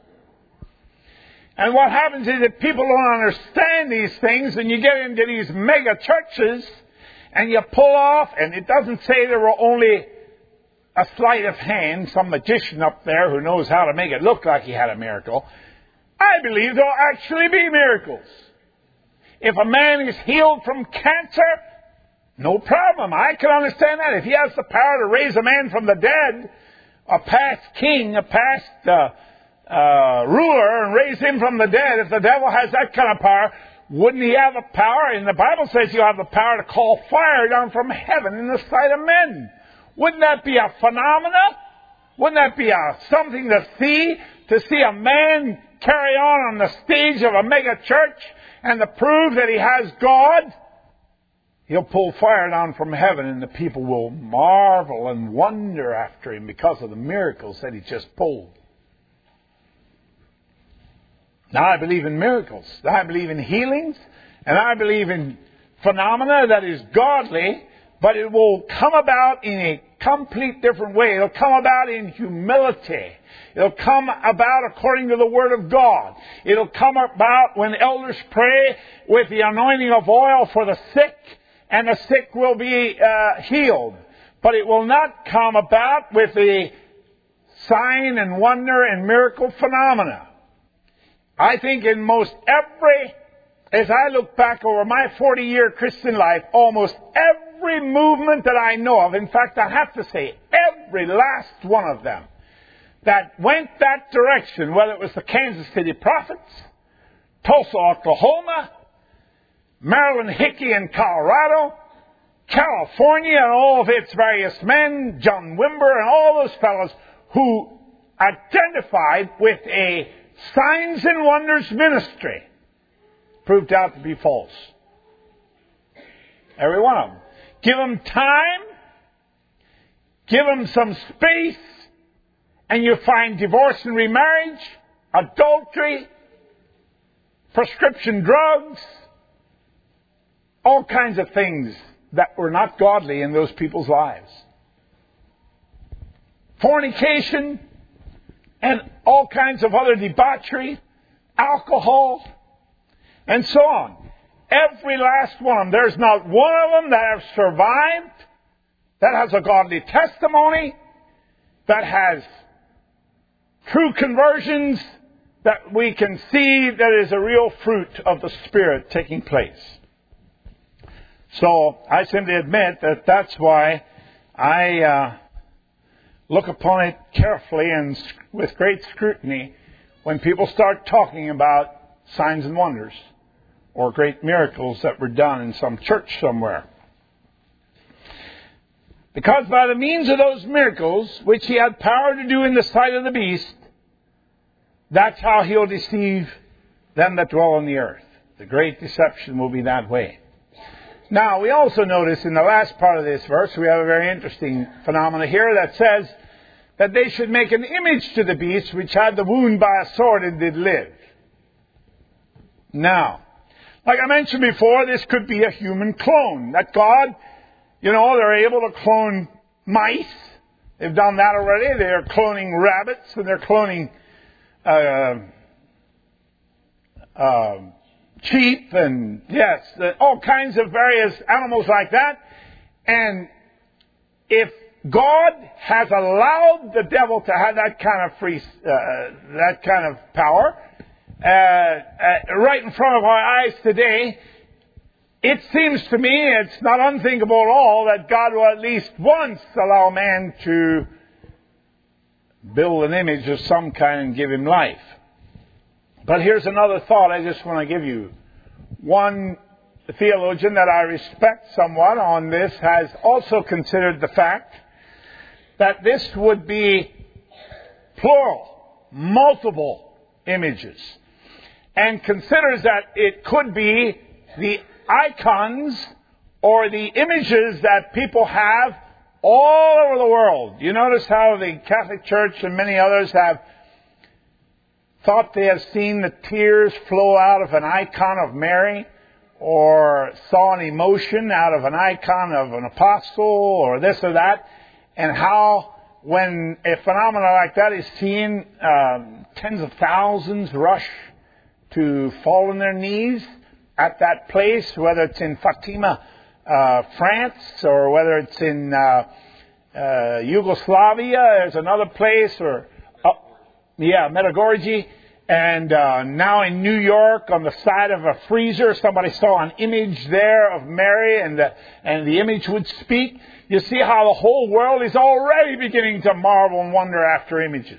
And what happens is that people don't understand these things, and you get into these mega churches, and you pull off, and it doesn't say there were only a sleight of hand, some magician up there who knows how to make it look like he had a miracle. I believe there will actually be miracles. If a man is healed from cancer, no problem. I can understand that. If he has the power to raise a man from the dead, a past king, a past uh, uh, ruler, and raise him from the dead, if the devil has that kind of power, wouldn't he have the power? And the Bible says you have the power to call fire down from heaven in the sight of men. Wouldn't that be a phenomena? Wouldn't that be a, something to see? To see a man carry on on the stage of a mega church and to prove that he has God? He'll pull fire down from heaven, and the people will marvel and wonder after him because of the miracles that he just pulled. Now, I believe in miracles. I believe in healings. And I believe in phenomena that is godly, but it will come about in a complete different way. It'll come about in humility. It'll come about according to the Word of God. It'll come about when elders pray with the anointing of oil for the sick, and the sick will be uh, healed. But it will not come about with the sign and wonder and miracle phenomena. I think in most every, as I look back over my forty-year Christian life, almost every movement that I know of, in fact, I have to say, every last one of them, that went that direction, whether it was the Kansas City Prophets, Tulsa, Oklahoma, Marilyn Hickey in Colorado, California and all of its various men, John Wimber and all those fellows who identified with a signs and wonders ministry proved out to be false. Every one of them. Give them time, give them some space, and you find divorce and remarriage, adultery, prescription drugs, all kinds of things that were not godly in those people's lives. Fornication, and all kinds of other debauchery, alcohol, and so on. Every last one of them. There's not one of them that has survived, that has a godly testimony, that has true conversions, that we can see that is a real fruit of the Spirit taking place. So I simply admit that that's why I uh, look upon it carefully and with great scrutiny when people start talking about signs and wonders or great miracles that were done in some church somewhere. Because by the means of those miracles, which he had power to do in the sight of the beast, that's how he'll deceive them that dwell on the earth. The great deception will be that way. Now, we also notice in the last part of this verse, we have a very interesting phenomena here that says that they should make an image to the beast which had the wound by a sword and did live. Now, like I mentioned before, this could be a human clone. That God, you know, they're able to clone mice. They've done that already. They're cloning rabbits and they're cloning uh, uh, sheep and, yes, all kinds of various animals like that. And if God has allowed the devil to have that kind of free, uh, that kind of power, uh, uh, right in front of our eyes today, it seems to me it's not unthinkable at all that God will at least once allow man to build an image of some kind and give him life. But here's another thought I just want to give you. One theologian that I respect somewhat on this has also considered the fact that this would be plural, multiple images, and considers that it could be the icons or the images that people have all over the world. You notice how the Catholic Church and many others have thought they have seen the tears flow out of an icon of Mary, or saw an emotion out of an icon of an apostle, or this or that, and how when a phenomenon like that is seen, um, tens of thousands rush to fall on their knees at that place, whether it's in Fatima, uh, France, or whether it's in uh, uh, Yugoslavia. There's another place, or uh, yeah, Medjugorje, and uh, now in New York, on the side of a freezer, somebody saw an image there of Mary, and the and the image would speak. You see how the whole world is already beginning to marvel and wonder after images.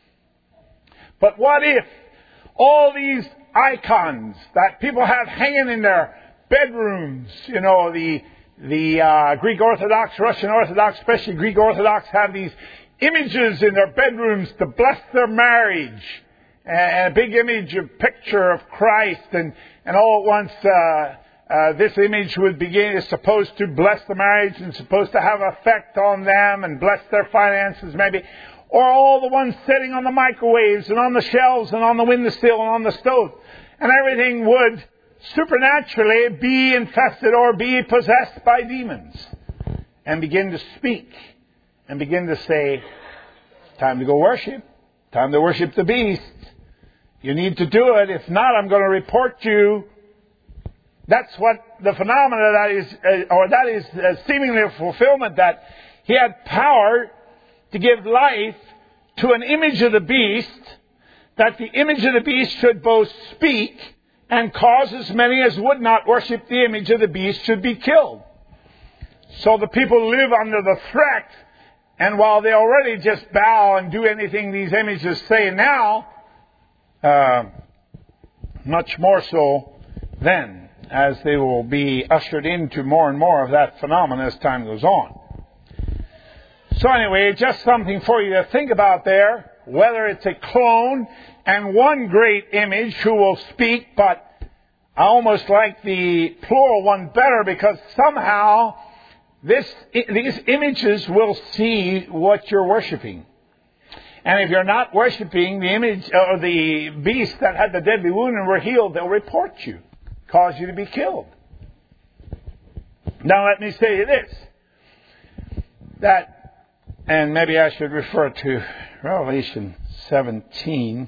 But what if all these icons that people have hanging in their bedrooms, you know, the the uh, Greek Orthodox, Russian Orthodox, especially Greek Orthodox, have these images in their bedrooms to bless their marriage, and a big image, a picture of Christ, and and all at once uh, uh, this image would begin is supposed to bless the marriage and supposed to have effect on them and bless their finances, maybe. Or all the ones sitting on the microwaves and on the shelves and on the windowsill and on the stove. And everything would supernaturally be infested or be possessed by demons. And begin to speak. And begin to say, time to go worship. Time to worship the beast. You need to do it. If not, I'm going to report you. That's what the phenomena that is, uh, or that is uh, seemingly a fulfillment, that he had power to give life to an image of the beast, that the image of the beast should both speak and cause as many as would not worship the image of the beast should be killed. So the people live under the threat, and while they already just bow and do anything these images say now, uh, much more so then, as they will be ushered into more and more of that phenomenon as time goes on. So anyway, just something for you to think about there. whether it's a clone and one great image who will speak, but I almost like the plural one better because somehow this, these images will see what you're worshiping. And if you're not worshiping the image or the beast that had the deadly wound and were healed, they'll report you, cause you to be killed. Now let me say this, that, and maybe I should refer to Revelation seventeen.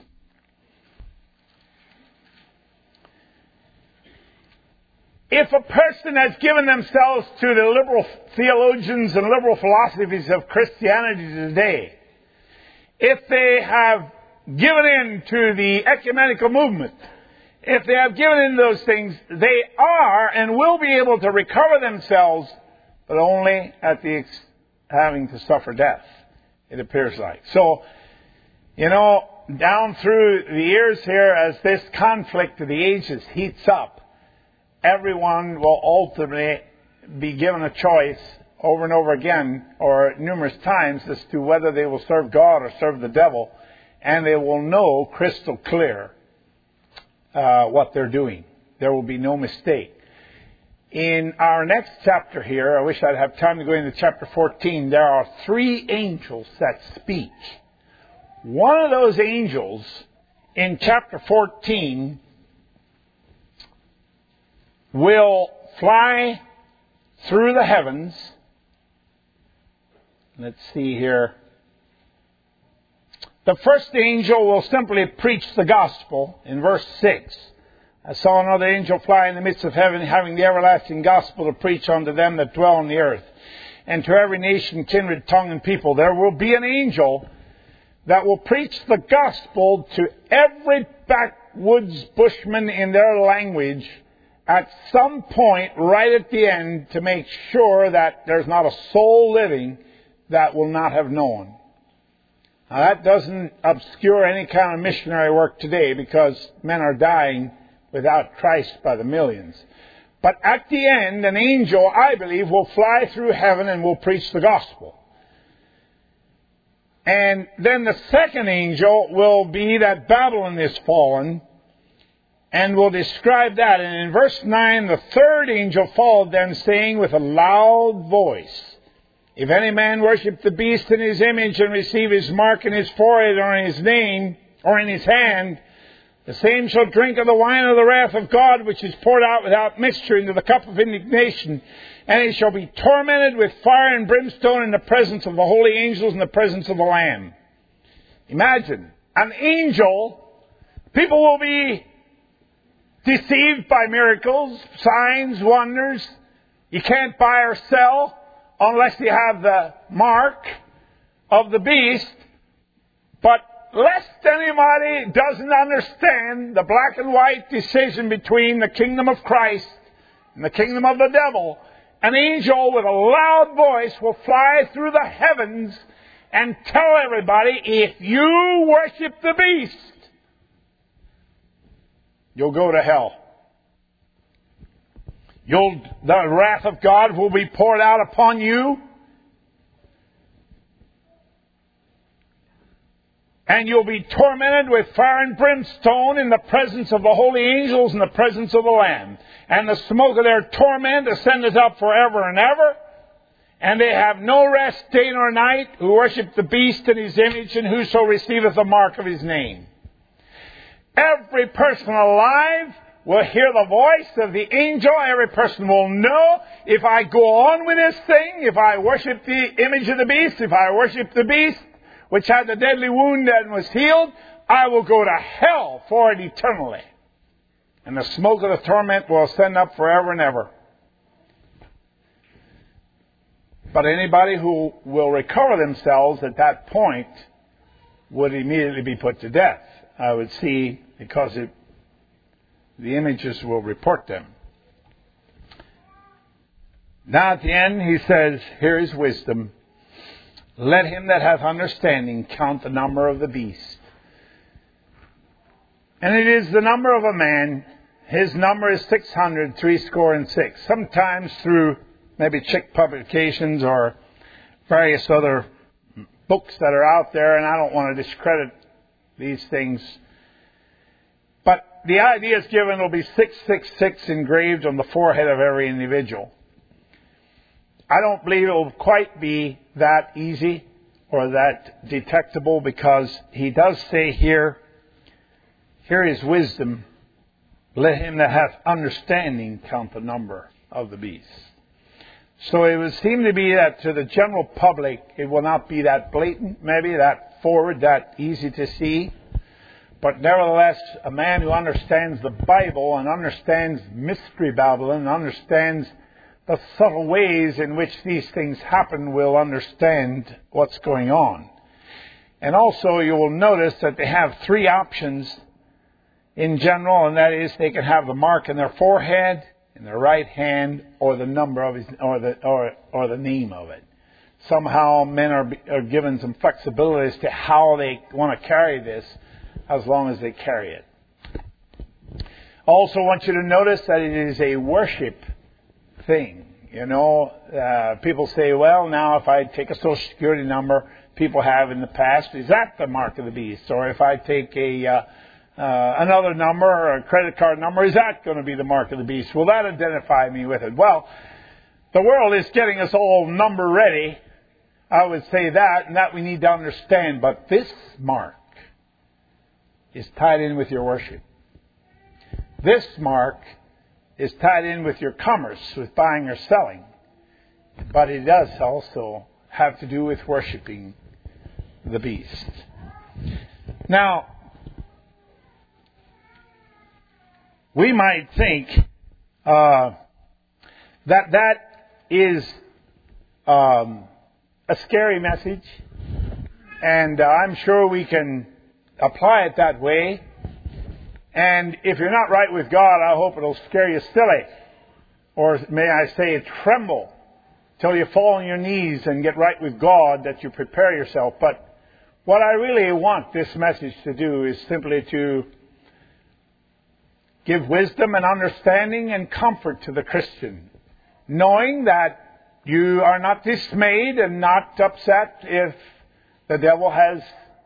If a person has given themselves to the liberal theologians and liberal philosophies of Christianity today, if they have given in to the ecumenical movement, if they have given in those things, they are and will be able to recover themselves, but only at the ex- having to suffer death, it appears like. So, you know, down through the years here, as this conflict of the ages heats up, everyone will ultimately be given a choice over and over again, or numerous times, as to whether they will serve God or serve the devil, and they will know crystal clear uh, what they're doing. There will be no mistake. In our next chapter here, I wish I'd have time to go into chapter fourteen, there are three angels that speak. One of those angels in chapter fourteen will fly through the heavens. Let's see here. The first angel will simply preach the gospel in verse six. I saw another angel fly in the midst of heaven, having the everlasting gospel to preach unto them that dwell on the earth, and to every nation, kindred, tongue, and people. There will be an angel that will preach the gospel to every backwoods bushman in their language at some point right at the end, to make sure that there's not a soul living that will not have known. Now that doesn't obscure any kind of missionary work today, because men are dying without Christ by the millions. But at the end, an angel, I believe, will fly through heaven and will preach the gospel. And then the second angel will be that Babylon is fallen, and will describe that. And in verse nine, the third angel followed them, saying with a loud voice, if any man worship the beast in his image and receive his mark in his forehead or in his name or in his hand, the same shall drink of the wine of the wrath of God, which is poured out without mixture into the cup of indignation. And he shall be tormented with fire and brimstone in the presence of the holy angels and the presence of the Lamb. Imagine, an angel, people will be deceived by miracles, signs, wonders. You can't buy or sell unless you have the mark of the beast. But lest anybody doesn't understand the black and white decision between the kingdom of Christ and the kingdom of the devil, an angel with a loud voice will fly through the heavens and tell everybody, if you worship the beast, you'll go to hell. You'll, the wrath of God will be poured out upon you. And you'll be tormented with fire and brimstone in the presence of the holy angels and the presence of the Lamb. And the smoke of their torment ascendeth up forever and ever. And they have no rest day nor night, who worship the beast in his image, and whoso receiveth the mark of his name. Every person alive will hear the voice of the angel. Every person will know, if I go on with this thing, if I worship the image of the beast, if I worship the beast, which had the deadly wound and was healed, I will go to hell for it eternally. And the smoke of the torment will ascend up forever and ever. But anybody who will recover themselves at that point would immediately be put to death. I would see, because it, the images will report them. Now at the end he says, here is wisdom. Let him that hath understanding count the number of the beast. And it is the number of a man. His number is six hundred, three score and six. Sometimes through maybe Chick publications or various other books that are out there, and I don't want to discredit these things. But the idea is given will be six six six engraved on the forehead of every individual. I don't believe it will quite be that easy or that detectable, because he does say here, here is wisdom. Let him that hath understanding count the number of the beast. So it would seem to be that to the general public, it will not be that blatant, maybe that forward, that easy to see. But nevertheless, a man who understands the Bible and understands Mystery Babylon and understands the subtle ways in which these things happen will understand what's going on. And also you will notice that they have three options in general, and that is they can have the mark in their forehead, in their right hand, or the number of his, or the or or the name of it. Somehow men are, are given some flexibility as to how they want to carry this, as long as they carry it. Also want you to notice that it is a worship thing. You know, uh, people say, well, now if I take a Social Security number, people have in the past, is that the mark of the beast? Or if I take a uh, uh, another number or a credit card number, is that going to be the mark of the beast? Will that identify me with it? Well, the world is getting us all number ready. I would say that, and that we need to understand. But this mark is tied in with your worship. This mark is tied in with your commerce, with buying or selling. But it does also have to do with worshiping the beast. Now, we might think uh, that that is um, a scary message, and uh, I'm sure we can apply it that way. And if you're not right with God, I hope it'll scare you silly. Or may I say, tremble till you fall on your knees and get right with God, that you prepare yourself. But what I really want this message to do is simply to give wisdom and understanding and comfort to the Christian, knowing that you are not dismayed and not upset if the devil has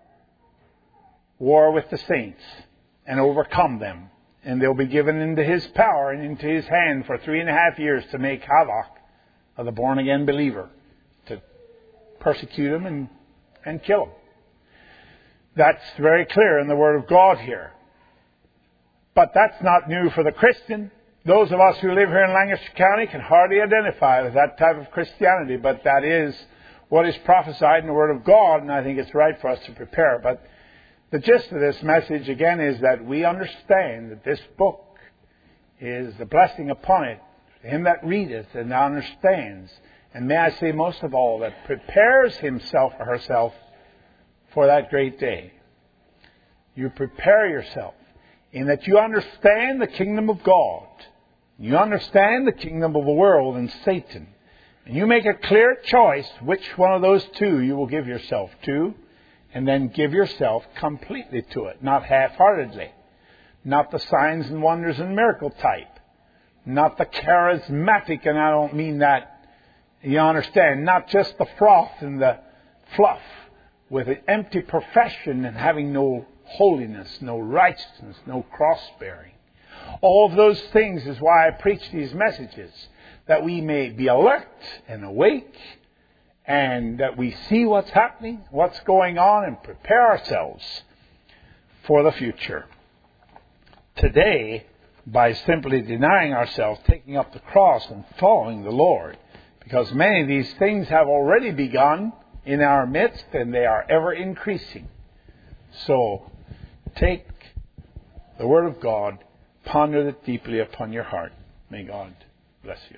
war with the saints and overcome them. And they'll be given into his power and into his hand for three and a half years to make havoc of the born-again believer, to persecute him and, and kill him. That's very clear in the Word of God here. But that's not new for the Christian. Those of us who live here in Lancaster County can hardly identify with that type of Christianity, but that is what is prophesied in the Word of God, and I think it's right for us to prepare. But the gist of this message, again, is that we understand that this book is the blessing upon it, to him that readeth and understands, and may I say most of all, that prepares himself or herself for that great day. You prepare yourself in that you understand the kingdom of God. You understand the kingdom of the world and Satan. And you make a clear choice which one of those two you will give yourself to, and then give yourself completely to it, not half-heartedly, not the signs and wonders and miracle type, not the charismatic, and I don't mean that, you understand, not just the froth and the fluff with an empty profession and having no holiness, no righteousness, no cross-bearing. All of those things is why I preach these messages, that we may be alert and awake, and that we see what's happening, what's going on, and prepare ourselves for the future. Today, by simply denying ourselves, taking up the cross and following the Lord, because many of these things have already begun in our midst, and they are ever increasing. So, take the Word of God, ponder it deeply upon your heart. May God bless you.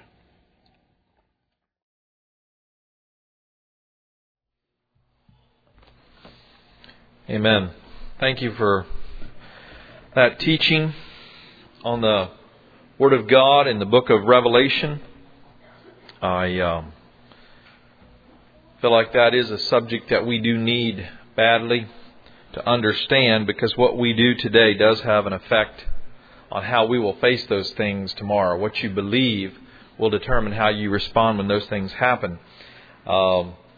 Amen. Thank you for that teaching on the Word of God in the book of Revelation. I um, feel like that is a subject that we do need badly to understand, because what we do today does have an effect on how we will face those things tomorrow. What you believe will determine how you respond when those things happen. Um,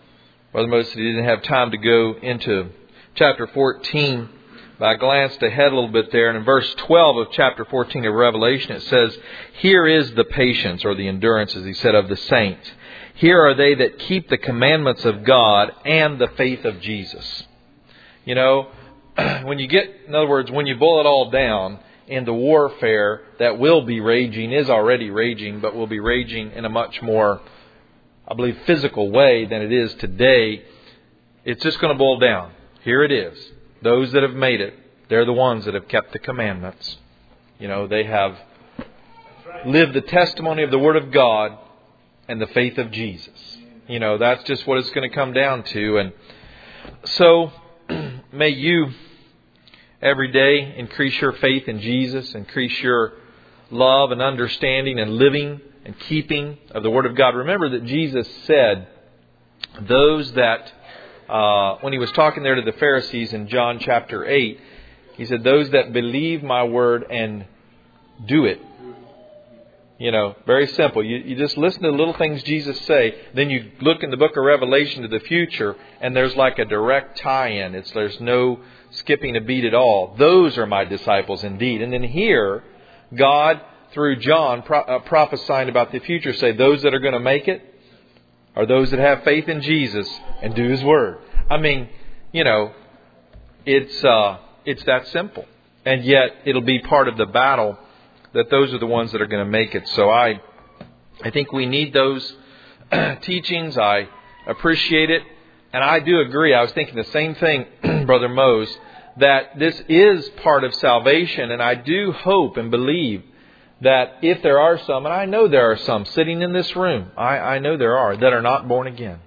Brother Moses didn't have time to go into chapter fourteen, but I glanced ahead a little bit there. And in verse twelve of chapter fourteen of Revelation, it says, "Here is the patience," or the endurance, as he said, "of the saints. Here are they that keep the commandments of God and the faith of Jesus." You know, when you get, in other words, when you boil it all down, in the warfare that will be raging, is already raging, but will be raging in a much more, I believe, physical way than it is today, it's just going to boil down. Here it is. Those that have made it, they're the ones that have kept the commandments. You know, they have lived the testimony of the Word of God and the faith of Jesus. You know, that's just what it's going to come down to. And so, may you every day increase your faith in Jesus, increase your love and understanding and living and keeping of the Word of God. Remember that Jesus said, those that, uh, when He was talking there to the Pharisees in John chapter eight, He said, those that believe my word and do it. You know, very simple. You, you just listen to the little things Jesus say. Then you look in the book of Revelation to the future, and there's like a direct tie-in. It's there's no skipping a beat at all. Those are my disciples indeed. And then here, God, through John, pro- uh, prophesying about the future, say those that are going to make it are those that have faith in Jesus and do His word. I mean, you know, it's uh, it's that simple. And yet, it'll be part of the battle that those are the ones that are going to make it. So I I think we need those teachings. I appreciate it. And I do agree. I was thinking the same thing, Brother Mose, that this is part of salvation. And I do hope and believe that if there are some, and I know there are some sitting in this room, I, I know there are, that are not born again,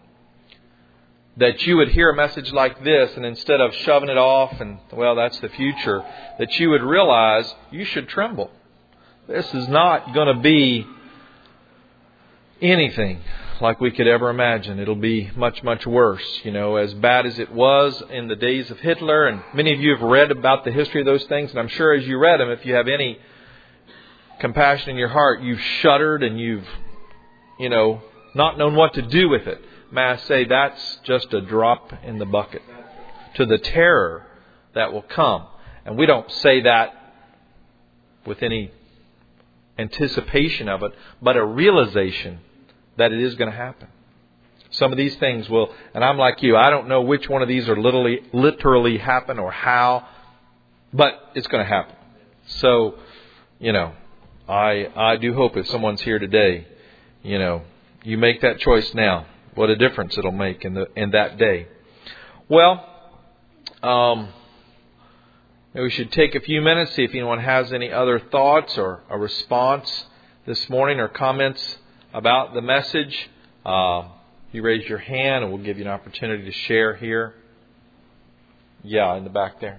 that you would hear a message like this, and instead of shoving it off and, well, that's the future, that you would realize you should tremble. This is not going to be anything like we could ever imagine. It'll be much, much worse. You know, as bad as it was in the days of Hitler. And many of you have read about the history of those things. And I'm sure as you read them, if you have any compassion in your heart, you've shuddered and you've, you know, not known what to do with it. May I say that's just a drop in the bucket to the terror that will come. And we don't say that with any anticipation of it, but a realization that it is going to happen. Some of these things will, and I'm like you, I don't know which one of these are literally literally happen or how, but it's going to happen. So, you know, I I do hope if someone's here today, you know, you make that choice now. What a difference it'll make in the in that day. Well, um, maybe we should take a few minutes, see if anyone has any other thoughts or a response this morning or comments about the message. Uh, you raise your hand and we'll give you an opportunity to share here. Yeah, in the back there.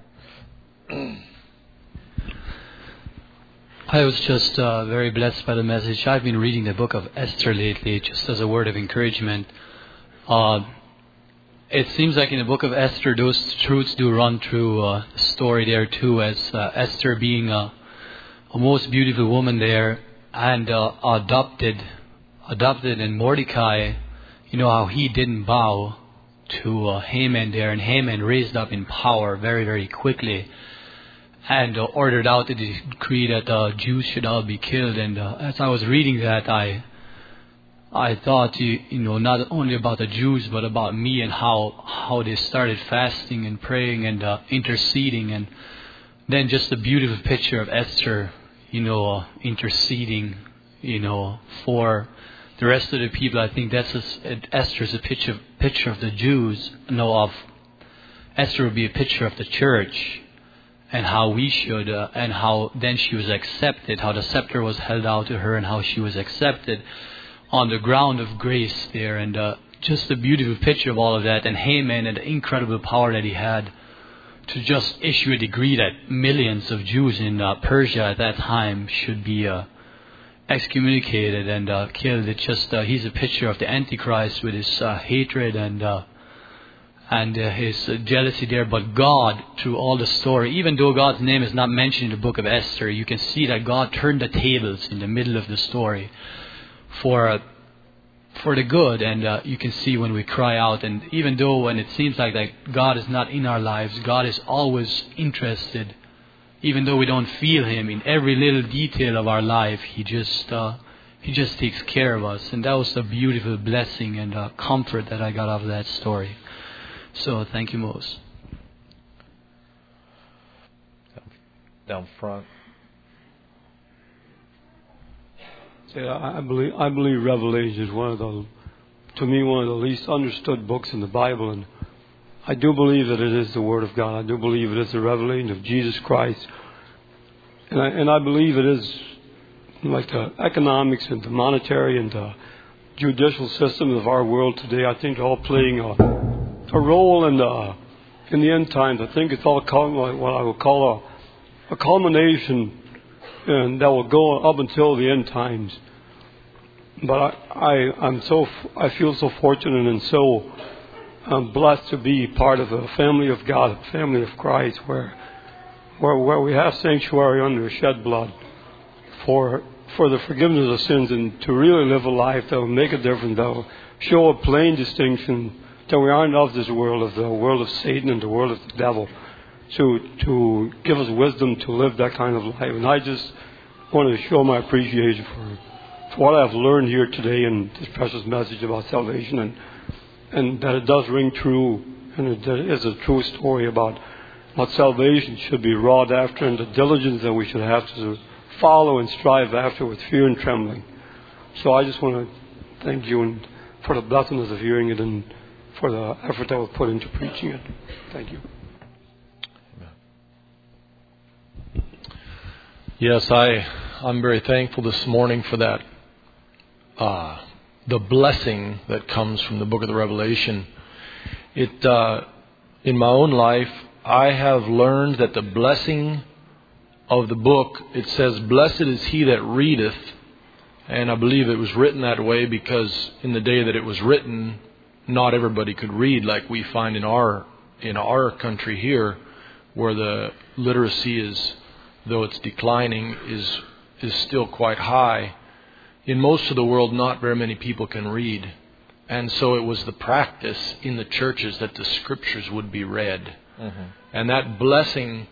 I was just uh, very blessed by the message. I've been reading the book of Esther lately, just as a word of encouragement. Uh, it seems like in the book of Esther, those truths do run through uh, the story there too, as uh, Esther being a, a most beautiful woman there and uh, adopted, adopted, and Mordecai, you know how he didn't bow to uh, Haman there, and Haman raised up in power very, very quickly. And uh, ordered out the decree that uh, Jews should all be killed. And uh, as I was reading that, I I thought, you, you know, not only about the Jews, but about me and how, how they started fasting and praying and uh, interceding. And then just the beautiful picture of Esther, you know, uh, interceding, you know, for the rest of the people. I think that's a, Esther is a picture, picture of the Jews. No, of Esther would be a picture of the church. And how we should, uh, and how then she was accepted, how the scepter was held out to her, and how she was accepted on the ground of grace there. And uh, just a beautiful picture of all of that. And Haman and the incredible power that he had to just issue a decree that millions of Jews in uh, Persia at that time should be uh, excommunicated and uh, killed. It's just, uh, he's a picture of the Antichrist with his uh, hatred and uh, and uh, his uh, jealousy there. But God, through all the story, even though God's name is not mentioned in the book of Esther, you can see that God turned the tables in the middle of the story for uh, for the good. And uh, you can see when we cry out, and even though when it seems like that God is not in our lives, God is always interested. Even though we don't feel Him in every little detail of our life, He just uh, He just takes care of us. And that was a beautiful blessing and uh, comfort that I got out of that story. So thank you, Mose. Down front. Yeah, I believe I believe Revelation is one of the, to me, one of the least understood books in the Bible, and I do believe that it is the Word of God. I do believe it is the revelation of Jesus Christ, and I and I believe it is like the economics and the monetary and the judicial system of our world today. I think all playing a a role in the in the end times. I think it's all called what I would call a a culmination. And that will go up until the end times. But I, I, I'm so, I feel so fortunate and so um, blessed to be part of the family of God, the family of Christ, where, where, where we have sanctuary under shed blood for, for the forgiveness of sins, and to really live a life that will make a difference, that will show a plain distinction that we aren't of this world, of the world of Satan and the world of the devil. To to give us wisdom to live that kind of life. And I just want to show my appreciation for, for what I've learned here today in this precious message about salvation, and and that it does ring true, and it is a true story about what salvation should be wrought after, and the diligence that we should have to follow and strive after with fear and trembling. So I just want to thank you and for the blessedness of hearing it, and for the effort that was put into preaching it. Thank you. Yes, I, I'm very thankful this morning for that, uh, the blessing that comes from the book of the Revelation. It, uh, in my own life, I have learned that the blessing of the book, it says, "Blessed is he that readeth," and I believe it was written that way because in the day that it was written, not everybody could read like we find in our, in our country here, where the literacy is, though it's declining, is is still quite high. In most of the world, not very many people can read. And so it was the practice in the churches that the Scriptures would be read. Mm-hmm. And that blessing,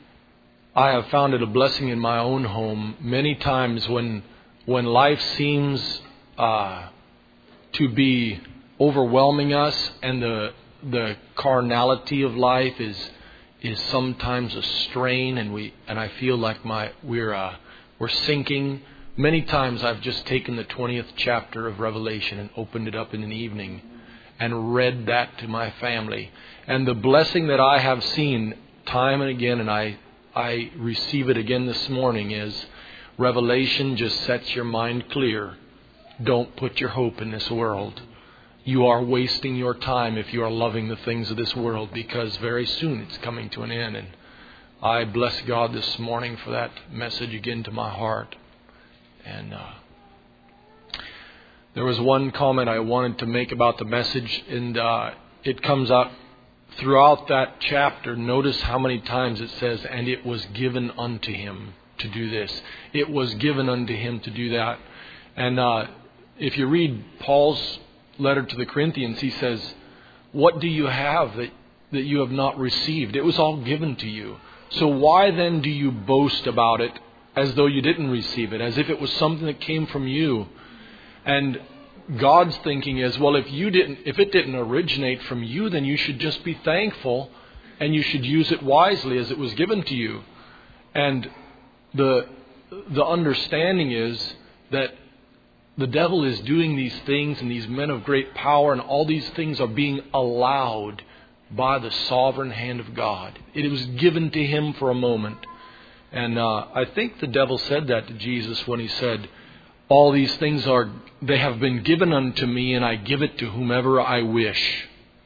I have found it a blessing in my own home. Many times when when life seems uh, to be overwhelming us, and the the carnality of life is is sometimes a strain, and we and I feel like my we're uh, we're sinking. Many times I've just taken the twentieth chapter of Revelation and opened it up in an evening and read that to my family. And the blessing that I have seen time and again, and I I receive it again this morning, is Revelation just sets your mind clear. Don't put your hope in this world. You are wasting your time if you are loving the things of this world, because very soon it's coming to an end. And I bless God this morning for that message again to my heart. And uh, there was one comment I wanted to make about the message, and uh, it comes up throughout that chapter. Notice how many times it says, "And it was given unto him to do this." It was given unto him to do that. And uh, if you read Paul's letter to the Corinthians, he says, "What do you have that, that you have not received? It was all given to you. So why then do you boast about it as though you didn't receive it, as if it was something that came from you?" And God's thinking is, well, if you didn't, if it didn't originate from you, then you should just be thankful, and you should use it wisely as it was given to you. And the the understanding is that the devil is doing these things, and these men of great power, and all these things are being allowed by the sovereign hand of God. It was given to him for a moment. And uh, I think the devil said that to Jesus when he said, "All these things are, they have been given unto me, and I give it to whomever I wish."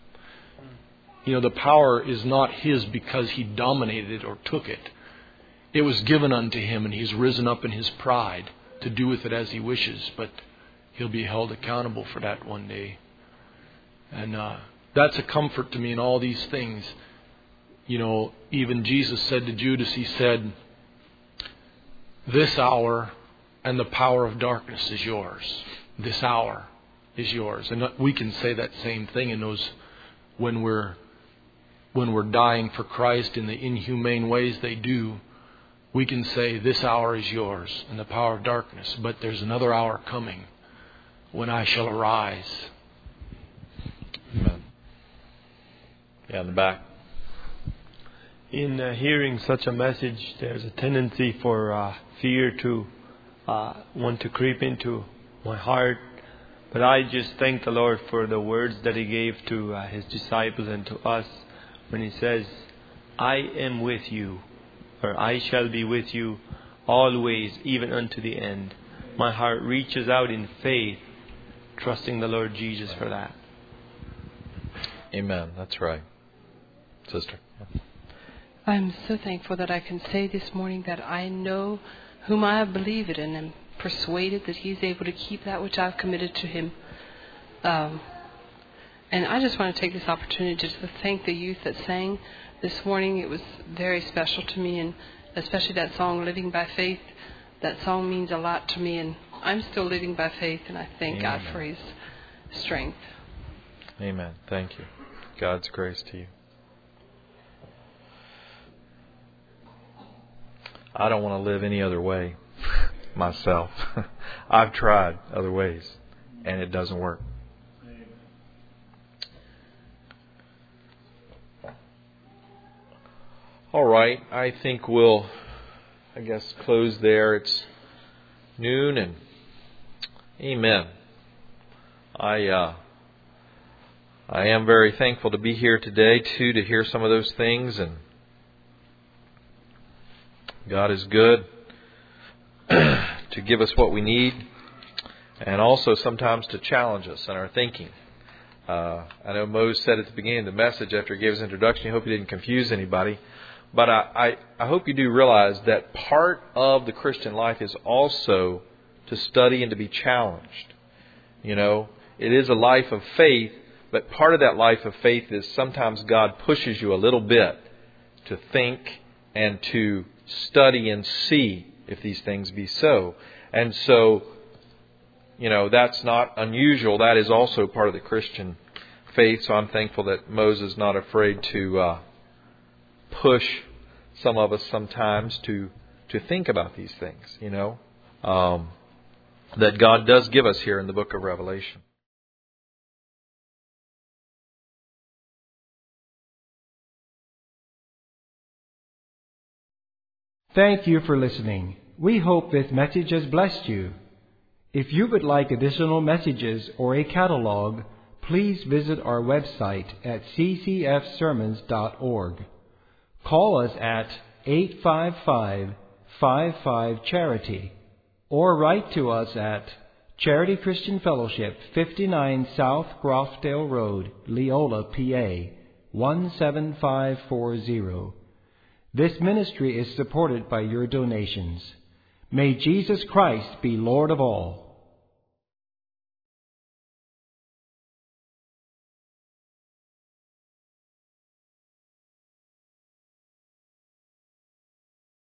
You know, the power is not his because he dominated it or took it. It was given unto him, and he's risen up in his pride to do with it as he wishes, but he'll be held accountable for that one day. And uh, that's a comfort to me in all these things. You know, even Jesus said to Judas, he said, "This hour and the power of darkness is yours." This hour. is yours. And we can say that same thing in those when we're when we're dying for Christ in the inhumane ways they do. We can say, this hour is yours and the power of darkness, but there's another hour coming when I shall arise. Amen. Yeah, in the back. In uh, hearing such a message, there's a tendency for uh, fear to uh, want to creep into my heart. But I just thank the Lord for the words that He gave to uh, His disciples and to us when He says, I am with you, or I shall be with you always, even unto the end. My heart reaches out in faith, trusting the Lord Jesus for that. Amen. That's right. Sister. I'm so thankful that I can say this morning that I know whom I have believed in and am persuaded that He's able to keep that which I've committed to Him. Um, and I just want to take this opportunity to thank the youth that sang this morning. It was very special to me, and especially that song, Living by Faith. That song means a lot to me, and I'm still living by faith, and I thank Amen. God for His strength. Amen. Thank you. God's grace to you. I don't want to live any other way myself. I've tried other ways, and it doesn't work. All right, I think we'll, I guess, close there. It's noon, and amen. I uh, I am very thankful to be here today, too, to hear some of those things, and God is good to give us what we need, and also sometimes to challenge us in our thinking. Uh, I know Mose said at the beginning of the message after he gave his introduction, I hope he didn't confuse anybody. But I, I, I hope you do realize that part of the Christian life is also to study and to be challenged. You know, it is a life of faith, but part of that life of faith is sometimes God pushes you a little bit to think and to study and see if these things be so. And so, you know, that's not unusual. That is also part of the Christian faith. So I'm thankful that Moses is not afraid to uh, push some of us sometimes to to think about these things, you know, um, that God does give us here in the book of Revelation. Thank you for listening. We hope this message has blessed you. If you would like additional messages or a catalog, please visit our website at c c f sermons dot org. Call us at eight five five, five five, charity or write to us at Charity Christian Fellowship, fifty-nine South Groffdale Road, Leola, P A, one seven five four zero. This ministry is supported by your donations. May Jesus Christ be Lord of all.